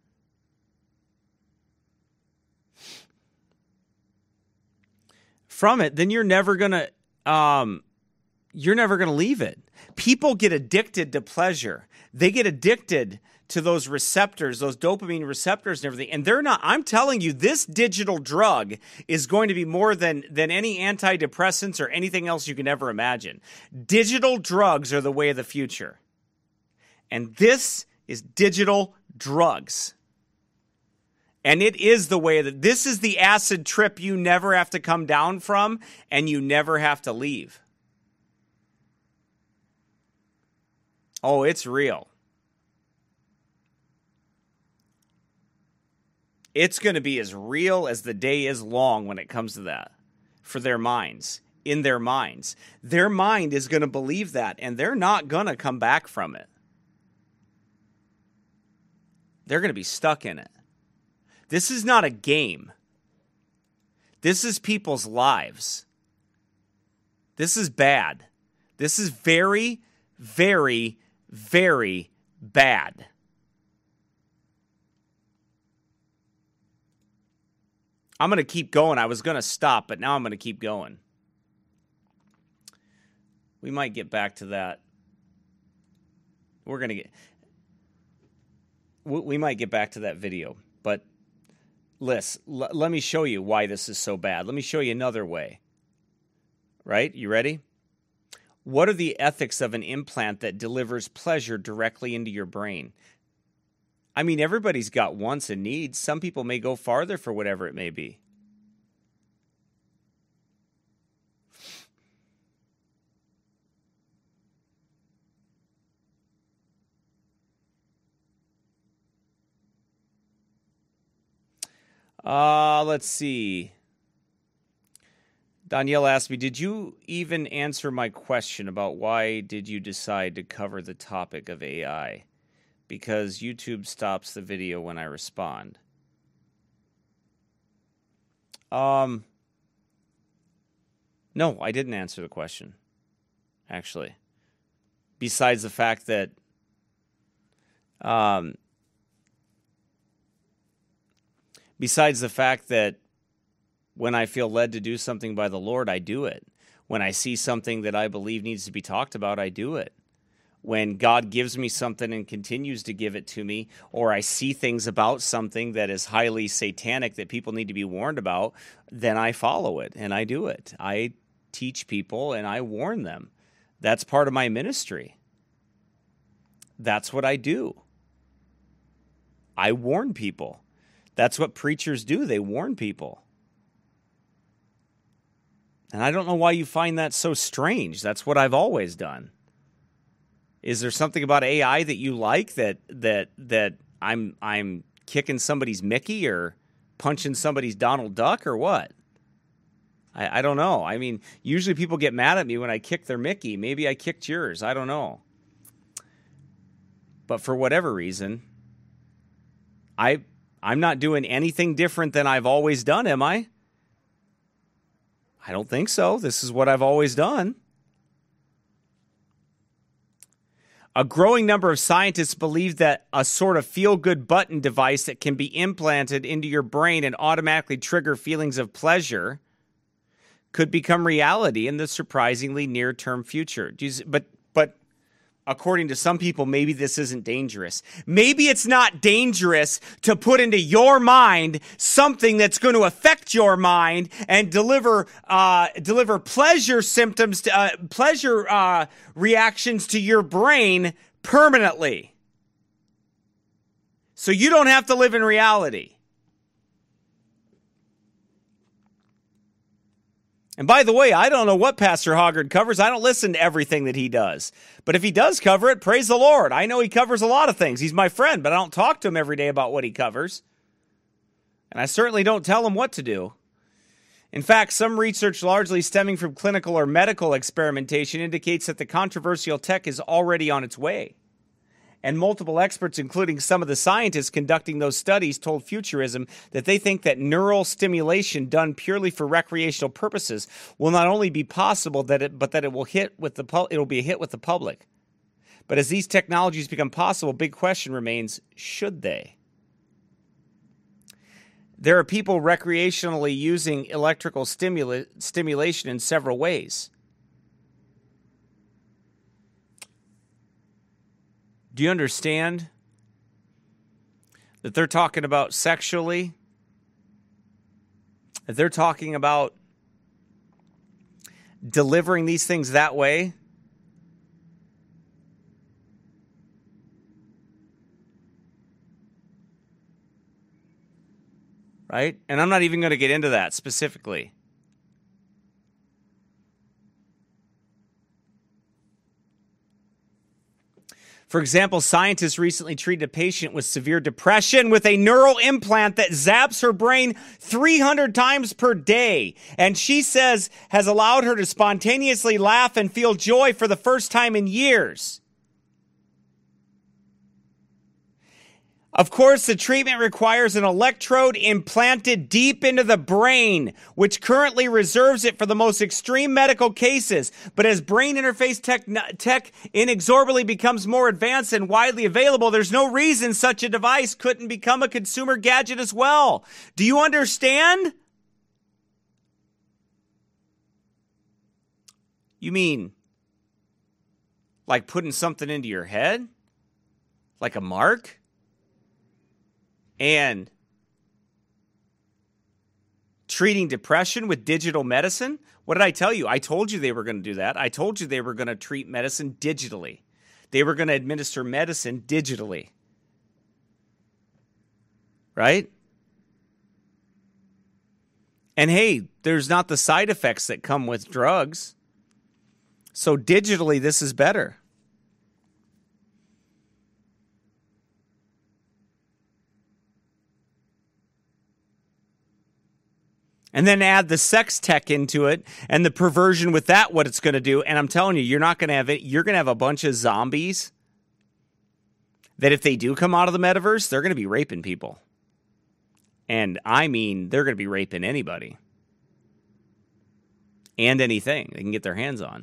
from it, then you're never going to um, you're never going to leave it. People get addicted to pleasure. They get addicted to those receptors, those dopamine receptors and everything. And they're not, I'm telling you, this digital drug is going to be more than, than any antidepressants or anything else you can ever imagine. Digital drugs are the way of the future. And this is digital drugs. And it is the way that this is the acid trip you never have to come down from and you never have to leave. Oh, it's real. It's going to be as real as the day is long when it comes to that for their minds, in their minds. Their mind is going to believe that, and they're not going to come back from it. They're going to be stuck in it. This is not a game. This is people's lives. This is bad. This is very, very, very bad. I'm going to keep going. I was going to stop, but now I'm going to keep going. We might get back to that. We're going to get... We might get back to that video, but Liz, l- let me show you why this is so bad. Let me show you another way. Right? You ready? What are the ethics of an implant that delivers pleasure directly into your brain? I mean, everybody's got wants and needs. Some people may go farther for whatever it may be. Uh, let's see. Danielle asked me, did you even answer my question about why did you decide to cover the topic of A I? Because YouTube stops the video when I respond. Um, no, I didn't answer the question, actually. Besides the fact that um, besides the fact that when I feel led to do something by the Lord, I do it. When I see something that I believe needs to be talked about, I do it. When God gives me something and continues to give it to me, or I see things about something that is highly satanic that people need to be warned about, then I follow it and I do it. I teach people and I warn them. That's part of my ministry. That's what I do. I warn people. That's what preachers do. They warn people. And I don't know why you find that so strange. That's what I've always done. Is there something about A I that you like that that that I'm I'm kicking somebody's Mickey or punching somebody's Donald Duck or what? I, I don't know. I mean, usually people get mad at me when I kick their Mickey. Maybe I kicked yours. I don't know. But for whatever reason, I I'm not doing anything different than I've always done, am I? I don't think so. This is what I've always done. A growing number of scientists believe that a sort of feel-good button device that can be implanted into your brain and automatically trigger feelings of pleasure could become reality in the surprisingly near-term future. But, but according to some people, maybe this isn't dangerous. Maybe it's not dangerous to put into your mind something that's going to affect your mind and deliver uh, deliver pleasure symptoms, to, uh, pleasure uh, reactions to your brain permanently. So you don't have to live in reality. And by the way, I don't know what Pastor Hoggard covers. I don't listen to everything that he does. But if he does cover it, praise the Lord. I know he covers a lot of things. He's my friend, but I don't talk to him every day about what he covers. And I certainly don't tell him what to do. In fact, some research largely stemming from clinical or medical experimentation indicates that the controversial tech is already on its way. And multiple experts, including some of the scientists conducting those studies, told Futurism that they think that neural stimulation done purely for recreational purposes will not only be possible, that it, but that it will hit with the pu- it will be a hit with the public. But as these technologies become possible, big question remains: should they? There are people recreationally using electrical stimula- stimulation in several ways. Do you understand that they're talking about sexually? That they're talking about delivering these things that way? Right? And I'm not even going to get into that specifically. For example, scientists recently treated a patient with severe depression with a neural implant that zaps her brain three hundred times per day. And she says has allowed her to spontaneously laugh and feel joy for the first time in years. Of course, the treatment requires an electrode implanted deep into the brain, which currently reserves it for the most extreme medical cases. But as brain interface tech, tech inexorably becomes more advanced and widely available, there's no reason such a device couldn't become a consumer gadget as well. Do you understand? You mean like putting something into your head? Like a mark? And treating depression with digital medicine? What did I tell you? I told you they were going to do that. I told you they were going to treat medicine digitally. They were going to administer medicine digitally. Right? And hey, there's not the side effects that come with drugs. So digitally, this is better. And then add the sex tech into it and the perversion with that, what it's going to do. And I'm telling you, you're not going to have it. You're going to have a bunch of zombies that if they do come out of the metaverse, they're going to be raping people. And I mean, they're going to be raping anybody and anything they can get their hands on.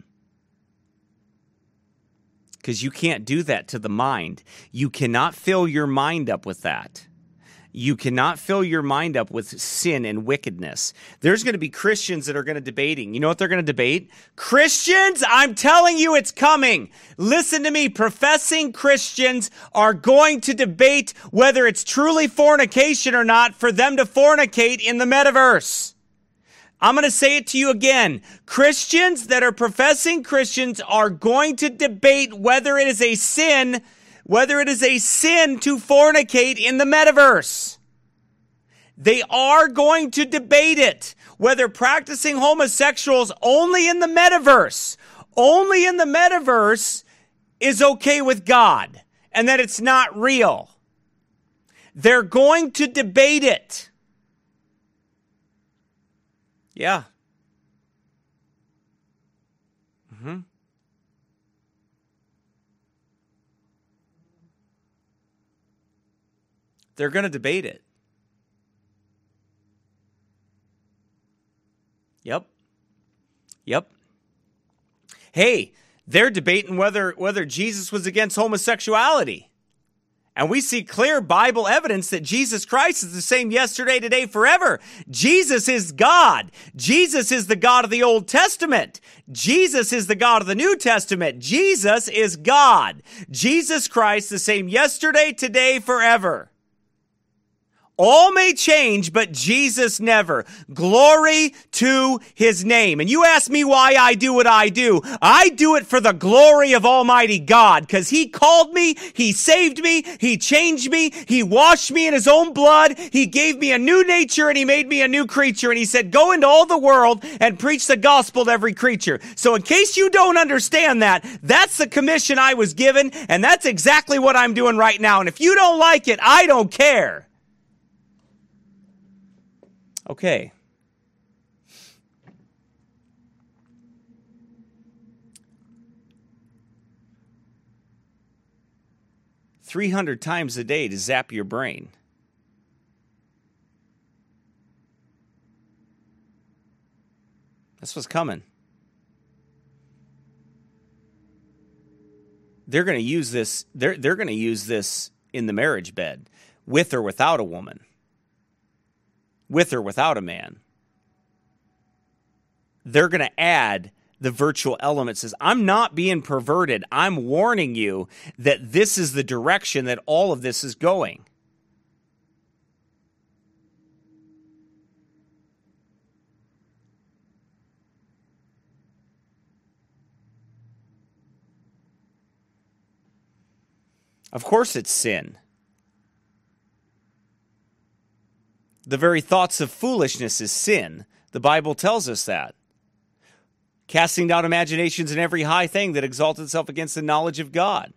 Because you can't do that to the mind. You cannot fill your mind up with that. You cannot fill your mind up with sin and wickedness. There's going to be Christians that are going to debating. You know what they're going to debate? Christians, I'm telling you it's coming. Listen to me. Professing Christians are going to debate whether it's truly fornication or not for them to fornicate in the metaverse. I'm going to say it to you again. Christians that are professing Christians are going to debate whether it is a sin Whether it is a sin to fornicate in the metaverse. They are going to debate it. Whether practicing homosexuals only in the metaverse, only in the metaverse is okay with God and that it's not real. They're going to debate it. Yeah. Mm-hmm. They're going to debate it. Yep. Yep. Hey, they're debating whether whether Jesus was against homosexuality. And we see clear Bible evidence that Jesus Christ is the same yesterday, today, forever. Jesus is God. Jesus is the God of the Old Testament. Jesus is the God of the New Testament. Jesus is God. Jesus Christ, the same yesterday, today, forever. All may change, but Jesus never. Glory to his name. And you ask me why I do what I do. I do it for the glory of Almighty God, because he called me, he saved me, he changed me, he washed me in his own blood, he gave me a new nature, and he made me a new creature. And he said, go into all the world and preach the gospel to every creature. So in case you don't understand that, that's the commission I was given, and that's exactly what I'm doing right now. And if you don't like it, I don't care. Okay. three hundred times a day to zap your brain. That's what's coming. They're going to use this, they're, they're going to use this in the marriage bed, with or without a woman. With or without a man. They're going to add the virtual element. Says, I'm not being perverted. I'm warning you that this is the direction that all of this is going. Of course it's sin. The very thoughts of foolishness is sin. The Bible tells us that. Casting down imaginations and every high thing that exalts itself against the knowledge of God.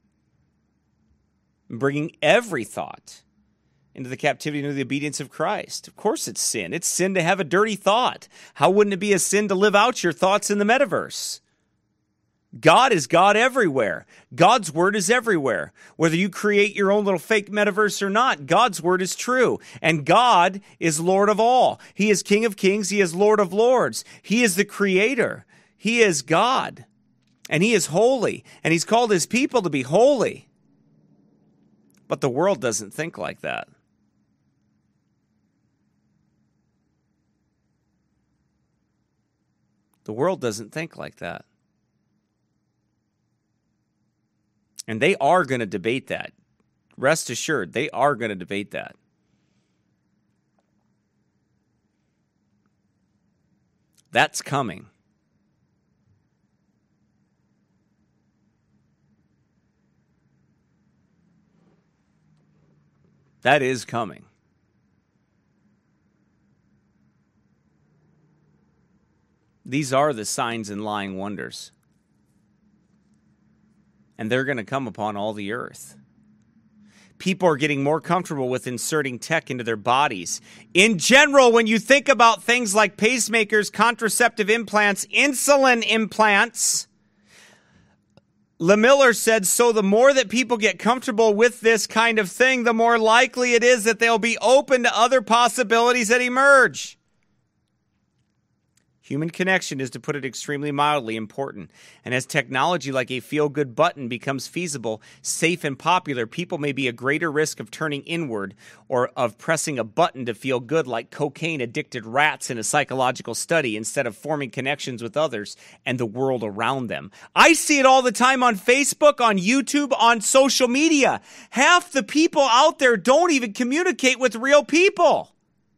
And bringing every thought into the captivity and the obedience of Christ. Of course it's sin. It's sin to have a dirty thought. How wouldn't it be a sin to live out your thoughts in the metaverse? God is God everywhere. God's word is everywhere. Whether you create your own little fake metaverse or not, God's word is true. And God is Lord of all. He is King of kings. He is Lord of lords. He is the creator. He is God. And he is holy. And he's called his people to be holy. But the world doesn't think like that. The world doesn't think like that. And they are going to debate that. Rest assured, they are going to debate that. That's coming. That is coming. These are the signs and lying wonders. And they're going to come upon all the earth. People are getting more comfortable with inserting tech into their bodies. In general, when you think about things like pacemakers, contraceptive implants, insulin implants, LeMiller said, so the more that people get comfortable with this kind of thing, the more likely it is that they'll be open to other possibilities that emerge. Human connection is, to put it extremely mildly, important. And as technology like a feel-good button becomes feasible, safe, and popular, people may be a greater risk of turning inward or of pressing a button to feel good, like cocaine-addicted rats in a psychological study, instead of forming connections with others and the world around them. I see it all the time on Facebook, on YouTube, on social media. Half the people out there don't even communicate with real people.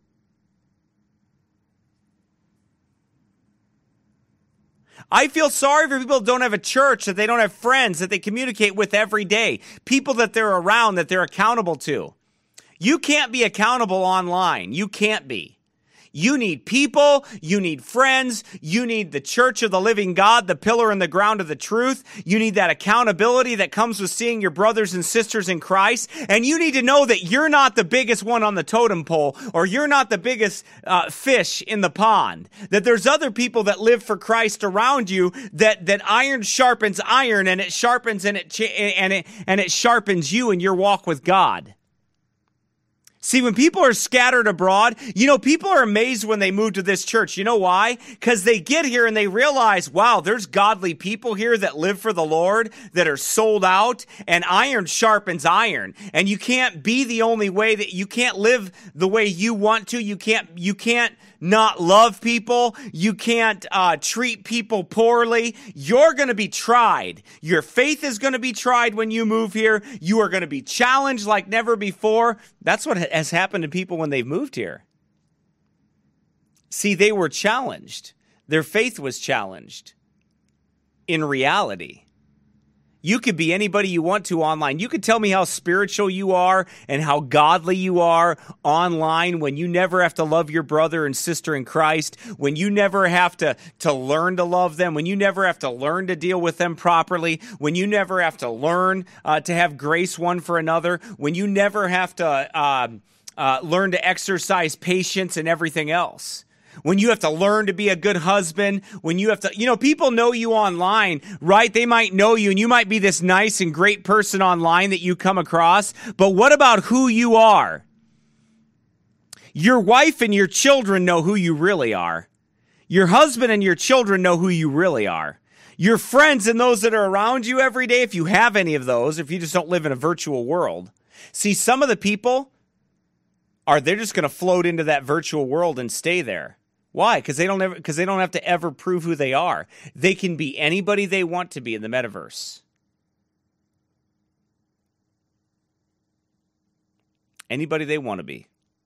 I feel sorry for people who don't have a church, that they don't have friends that they communicate with every day, people that they're around, that they're accountable to. You can't be accountable online. You can't be. You need people, you need friends, you need the church of the living God, the pillar and the ground of the truth. You need that accountability that comes with seeing your brothers and sisters in Christ. And you need to know that you're not the biggest one on the totem pole, or you're not the biggest uh, fish in the pond. That there's other people that live for Christ around you, that, that iron sharpens iron, and it sharpens and it, and it, and it sharpens you in your walk with God. See, when people are scattered abroad, you know, people are amazed when they move to this church. You know why? Because they get here and they realize, wow, there's godly people here that live for the Lord, that are sold out, and iron sharpens iron. And you can't be the only way that you can't live the way you want to. You can't, you can't not love people. You can't uh, treat people poorly. You're going to be tried. Your faith is going to be tried when you move here. You are going to be challenged like never before. That's what has happened to people when they've moved here. See, they were challenged. Their faith was challenged. In reality, you could be anybody you want to online. You could tell me how spiritual you are and how godly you are online when you never have to love your brother and sister in Christ, when you never have to, to learn to love them, when you never have to learn to deal with them properly, when you never have to learn uh, to have grace one for another, when you never have to uh, uh, learn to exercise patience and everything else. When you have to learn to be a good husband, when you have to, you know, people know you online, right? They might know you and you might be this nice and great person online that you come across. But what about who you are? Your wife and your children know who you really are. Your husband and your children know who you really are. Your friends and those that are around you every day, if you have any of those, if you just don't live in a virtual world. See, some of the people are, they're just going to float into that virtual world and stay there. Why? Because they don't ever, because they don't have to ever prove who they are. They can be anybody they want to be in the metaverse. Anybody they want to be.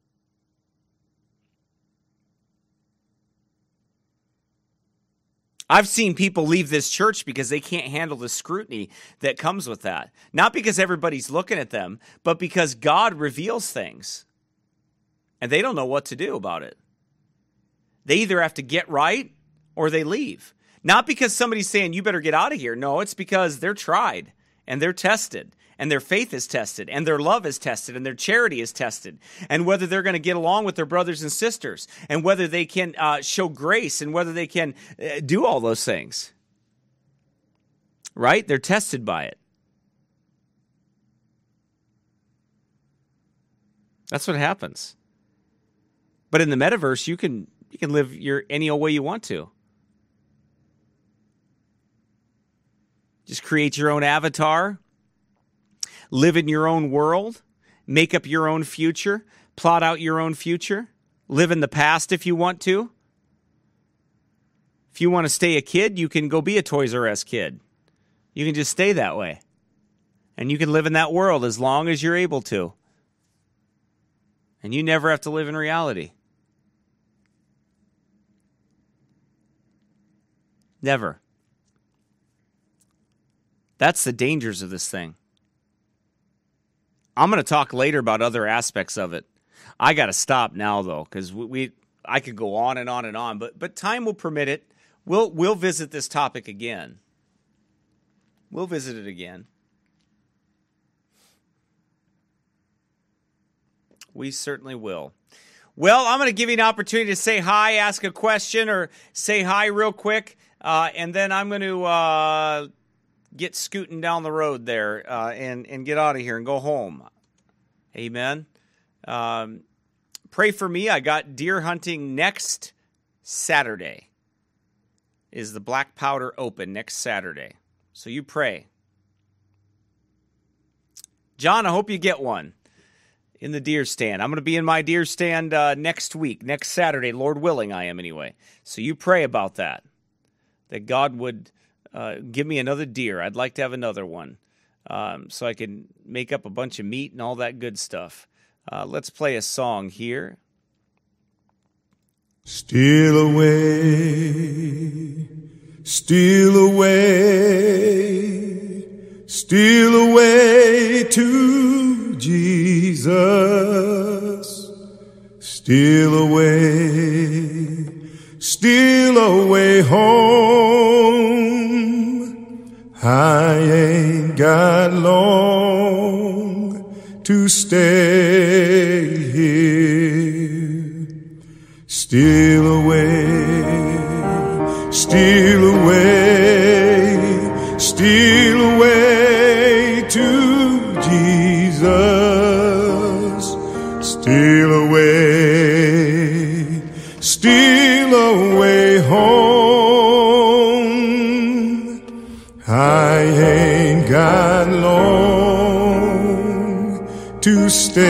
I've seen people leave this church because they can't handle the scrutiny that comes with that. Not because everybody's looking at them, but because God reveals things. And they don't know what to do about it. They either have to get right or they leave. Not because somebody's saying, you better get out of here. No, it's because they're tried and they're tested and their faith is tested and their love is tested and their charity is tested and whether they're going to get along with their brothers and sisters and whether they can uh, show grace and whether they can uh, do all those things. Right? They're tested by it. That's what happens. But in the metaverse, you can... You can live your any old way you want to. Just create your own avatar, live in your own world, make up your own future, plot out your own future, live in the past if you want to. If you want to stay a kid, you can go be a Toys R Us kid. You can just stay that way. And you can live in that world as long as you're able to. And you never have to live in reality. Never. That's the dangers of this thing. I'm going to talk later about other aspects of it. I got to stop now, though, because we, we I could go on and on and on, but but time will permit it. We'll we'll visit this topic again. We'll visit it again. We certainly will. Well, I'm going to give you an opportunity to say hi, ask a question, or say hi real quick. Uh, and then I'm going to uh, get scooting down the road there uh, and, and get out of here and go home. Amen. Um, pray for me. I got deer hunting next Saturday. Is the Black Powder Open next Saturday. So you pray. John, I hope you get one in the deer stand. I'm going to be in my deer stand uh, next week, next Saturday, Lord willing, I am anyway. So you pray about that. That God would uh, give me another deer. I'd like to have another one um, so I can make up a bunch of meat and all that good stuff. Uh, let's play a song here. Steal away, steal away, steal away to Jesus. Steal away. Steal away home. I ain't got long to stay here. Steal away, steal away, steal away to Jesus. Steal steal away, steal away home. I ain't got long to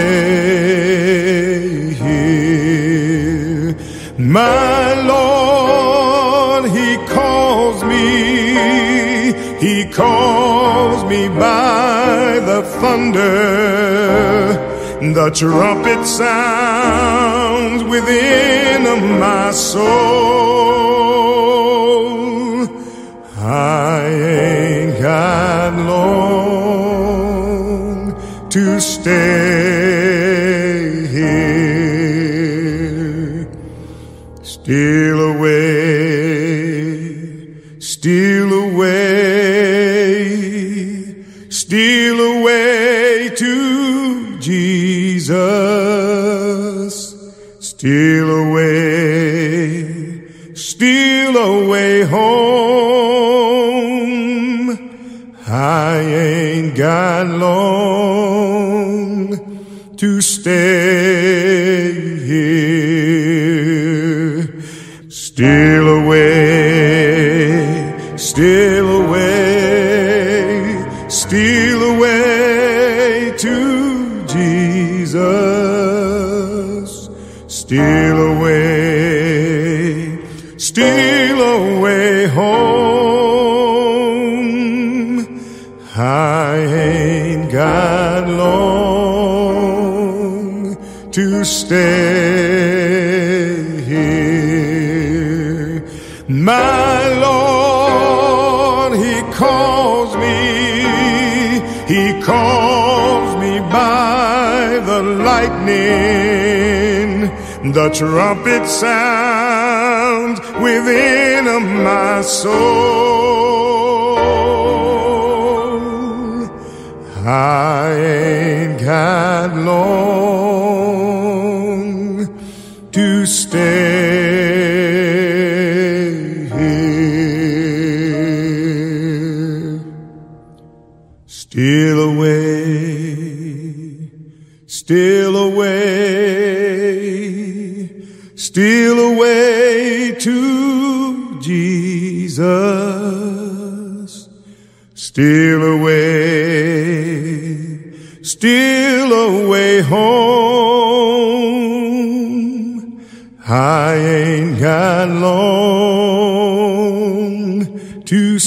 stay here. My Lord, He calls me, He calls me by the thunder. The trumpet sounds within my soul. I ain't got long to stay here. Steal away, steal away, steal away to Jesus. Steal away, steal away home. I ain't got long to stay here. Steal away, steal away, steal away to Jesus. Steal away, steal away home. I ain't got long to stay here. My Lord, He calls me, He calls me by the lightning. The trumpet sounds within my soul. I ain't got long to stay here. Steal away, steal away, steal away to Jesus. Steal away, steal away home. I ain't got long to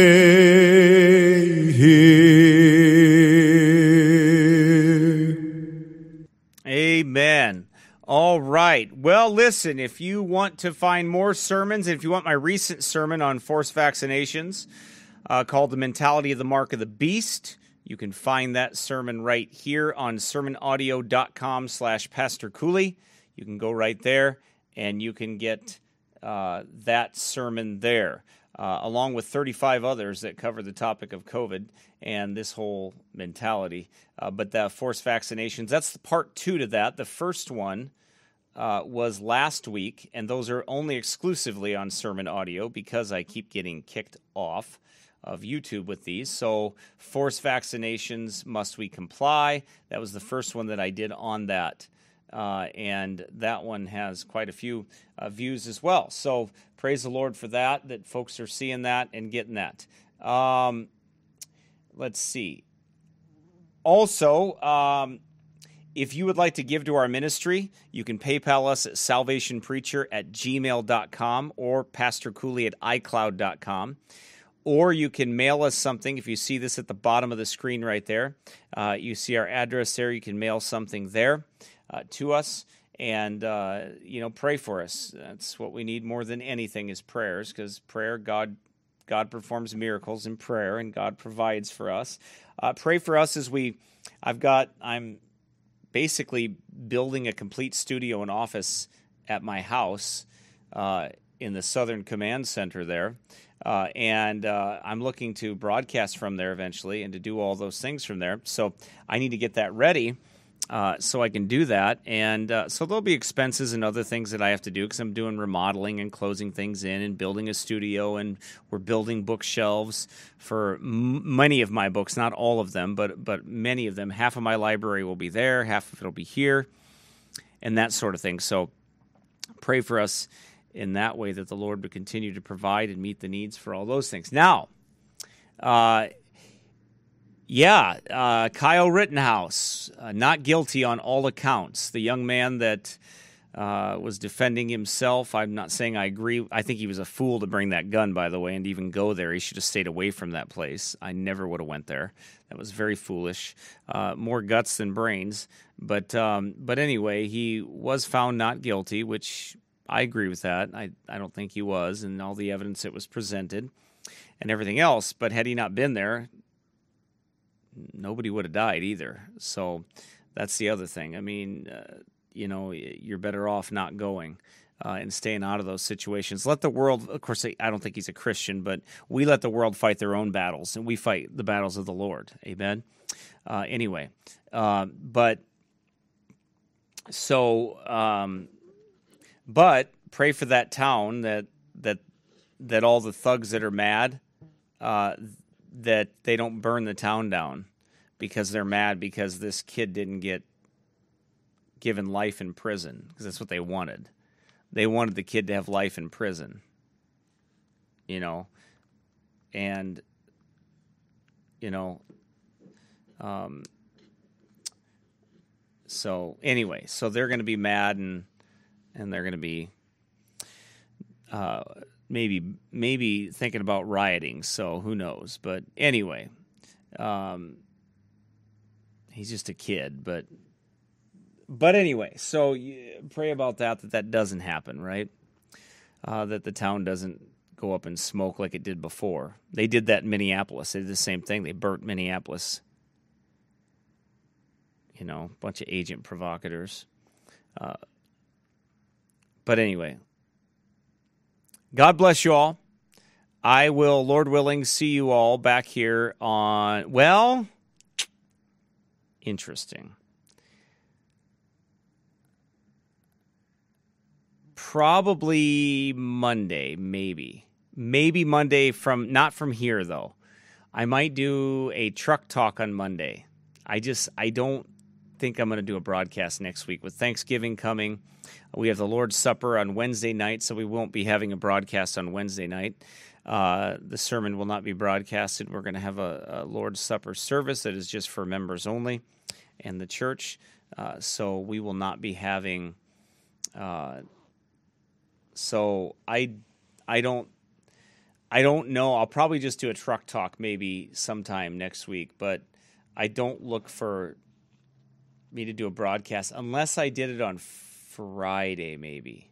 stay here. Amen. All right. Well, listen, if you want to find more sermons, if you want my recent sermon on forced vaccinations uh, called The Mentality of the Mark of the Beast, you can find that sermon right here on sermonaudio.com slash Pastor Cooley. You can go right there and you can get uh, that sermon there, uh, along with thirty-five others that cover the topic of COVID and this whole mentality. Uh, but the forced vaccinations, that's the part two to that. The first one uh, was last week, and those are only exclusively on Sermon Audio because I keep getting kicked off of YouTube with these. So forced vaccinations, must we comply? That was the first one that I did on that. Uh, and that one has quite a few uh, views as well. So praise the Lord for that, that folks are seeing that and getting that. Um, let's see. Also, um, if you would like to give to our ministry, you can PayPal us at salvationpreacher at gmail dot com or Pastor Cooley at iCloud dot com. Or you can mail us something. If you see this at the bottom of the screen right there, uh, you see our address there. You can mail something there uh, to us and, uh, you know, pray for us. That's what we need more than anything is prayers, because prayer, God God performs miracles in prayer, and God provides for us. Uh, pray for us as we, I've got, I'm basically building a complete studio and office at my house uh, in the Southern Command Center there. Uh, and uh, I'm looking to broadcast from there eventually and to do all those things from there. So I need to get that ready uh, so I can do that. And uh, so there'll be expenses and other things that I have to do because I'm doing remodeling and closing things in and building a studio. And we're building bookshelves for m- many of my books, not all of them, but but many of them. Half of my library will be there. Half of it will be here. and that sort of thing. So pray for us in that way, that the Lord would continue to provide and meet the needs for all those things. Now, uh, yeah, uh, Kyle Rittenhouse, uh, not guilty on all accounts. The young man that uh, was defending himself, I'm not saying I agree. I think he was a fool to bring that gun, by the way, and even go there. He should have stayed away from that place. I never would have went there. That was very foolish. Uh, more guts than brains. But um, but anyway, he was found not guilty, which I agree with that. I, I don't think he was, and all the evidence that was presented and everything else. But had he not been there, nobody would have died either. So that's the other thing. I mean, uh, you know, you're better off not going uh, and staying out of those situations. Let the world, of course, I don't think he's a Christian, but we let the world fight their own battles, and we fight the battles of the Lord. Amen? Uh, anyway, uh, but so, um, but pray for that town that that that all the thugs that are mad, uh, that they don't burn the town down because they're mad because this kid didn't get given life in prison, because that's what they wanted. They wanted the kid to have life in prison, you know, and, you know, um, so anyway, so they're going to be mad, and and they're going to be uh, maybe maybe thinking about rioting, so who knows. But anyway, um, he's just a kid, but but anyway, so you pray about that, that that doesn't happen, right? Uh, that the town doesn't go up in smoke like it did before. They did that in Minneapolis. They did the same thing. They burnt Minneapolis. You know, a bunch of agent provocateurs. Uh, but anyway, God bless you all. I will, Lord willing, see you all back here on, well, interesting. Probably Monday, maybe. Maybe Monday from, not from here, though. I might do a truck talk on Monday. I just, I don't think I'm going to do a broadcast next week. With Thanksgiving coming, we have the Lord's Supper on Wednesday night, so we won't be having a broadcast on Wednesday night. Uh, the sermon will not be broadcasted. We're going to have a, a Lord's Supper service that is just for members only and the church. Uh, so we will not be having... Uh, so I, I don't... I don't know. I'll probably just do a truck talk maybe sometime next week, but I don't look for me to do a broadcast unless I did it on Friday, maybe.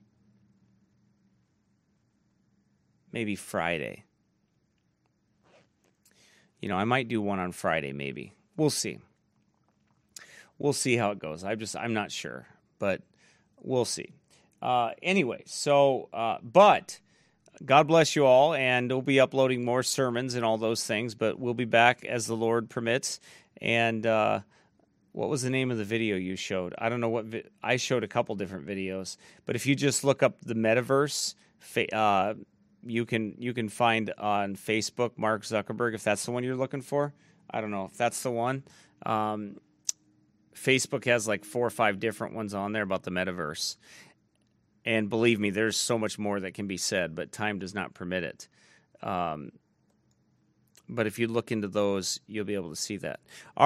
Maybe Friday. You know, I might do one on Friday, maybe. We'll see. We'll see how it goes. I'm just, I'm not sure, but we'll see. Uh, anyway, so, uh, but God bless you all, and we'll be uploading more sermons and all those things, but we'll be back as the Lord permits. And, uh, what was the name of the video you showed? I don't know what vi- I showed a couple different videos, but if you just look up the metaverse, fa- uh, you can you can find on Facebook Mark Zuckerberg, if that's the one you're looking for. I don't know if that's the one. Um, Facebook has like four or five different ones on there about the metaverse, and believe me, there's so much more that can be said, but time does not permit it. Um, but if you look into those, you'll be able to see that.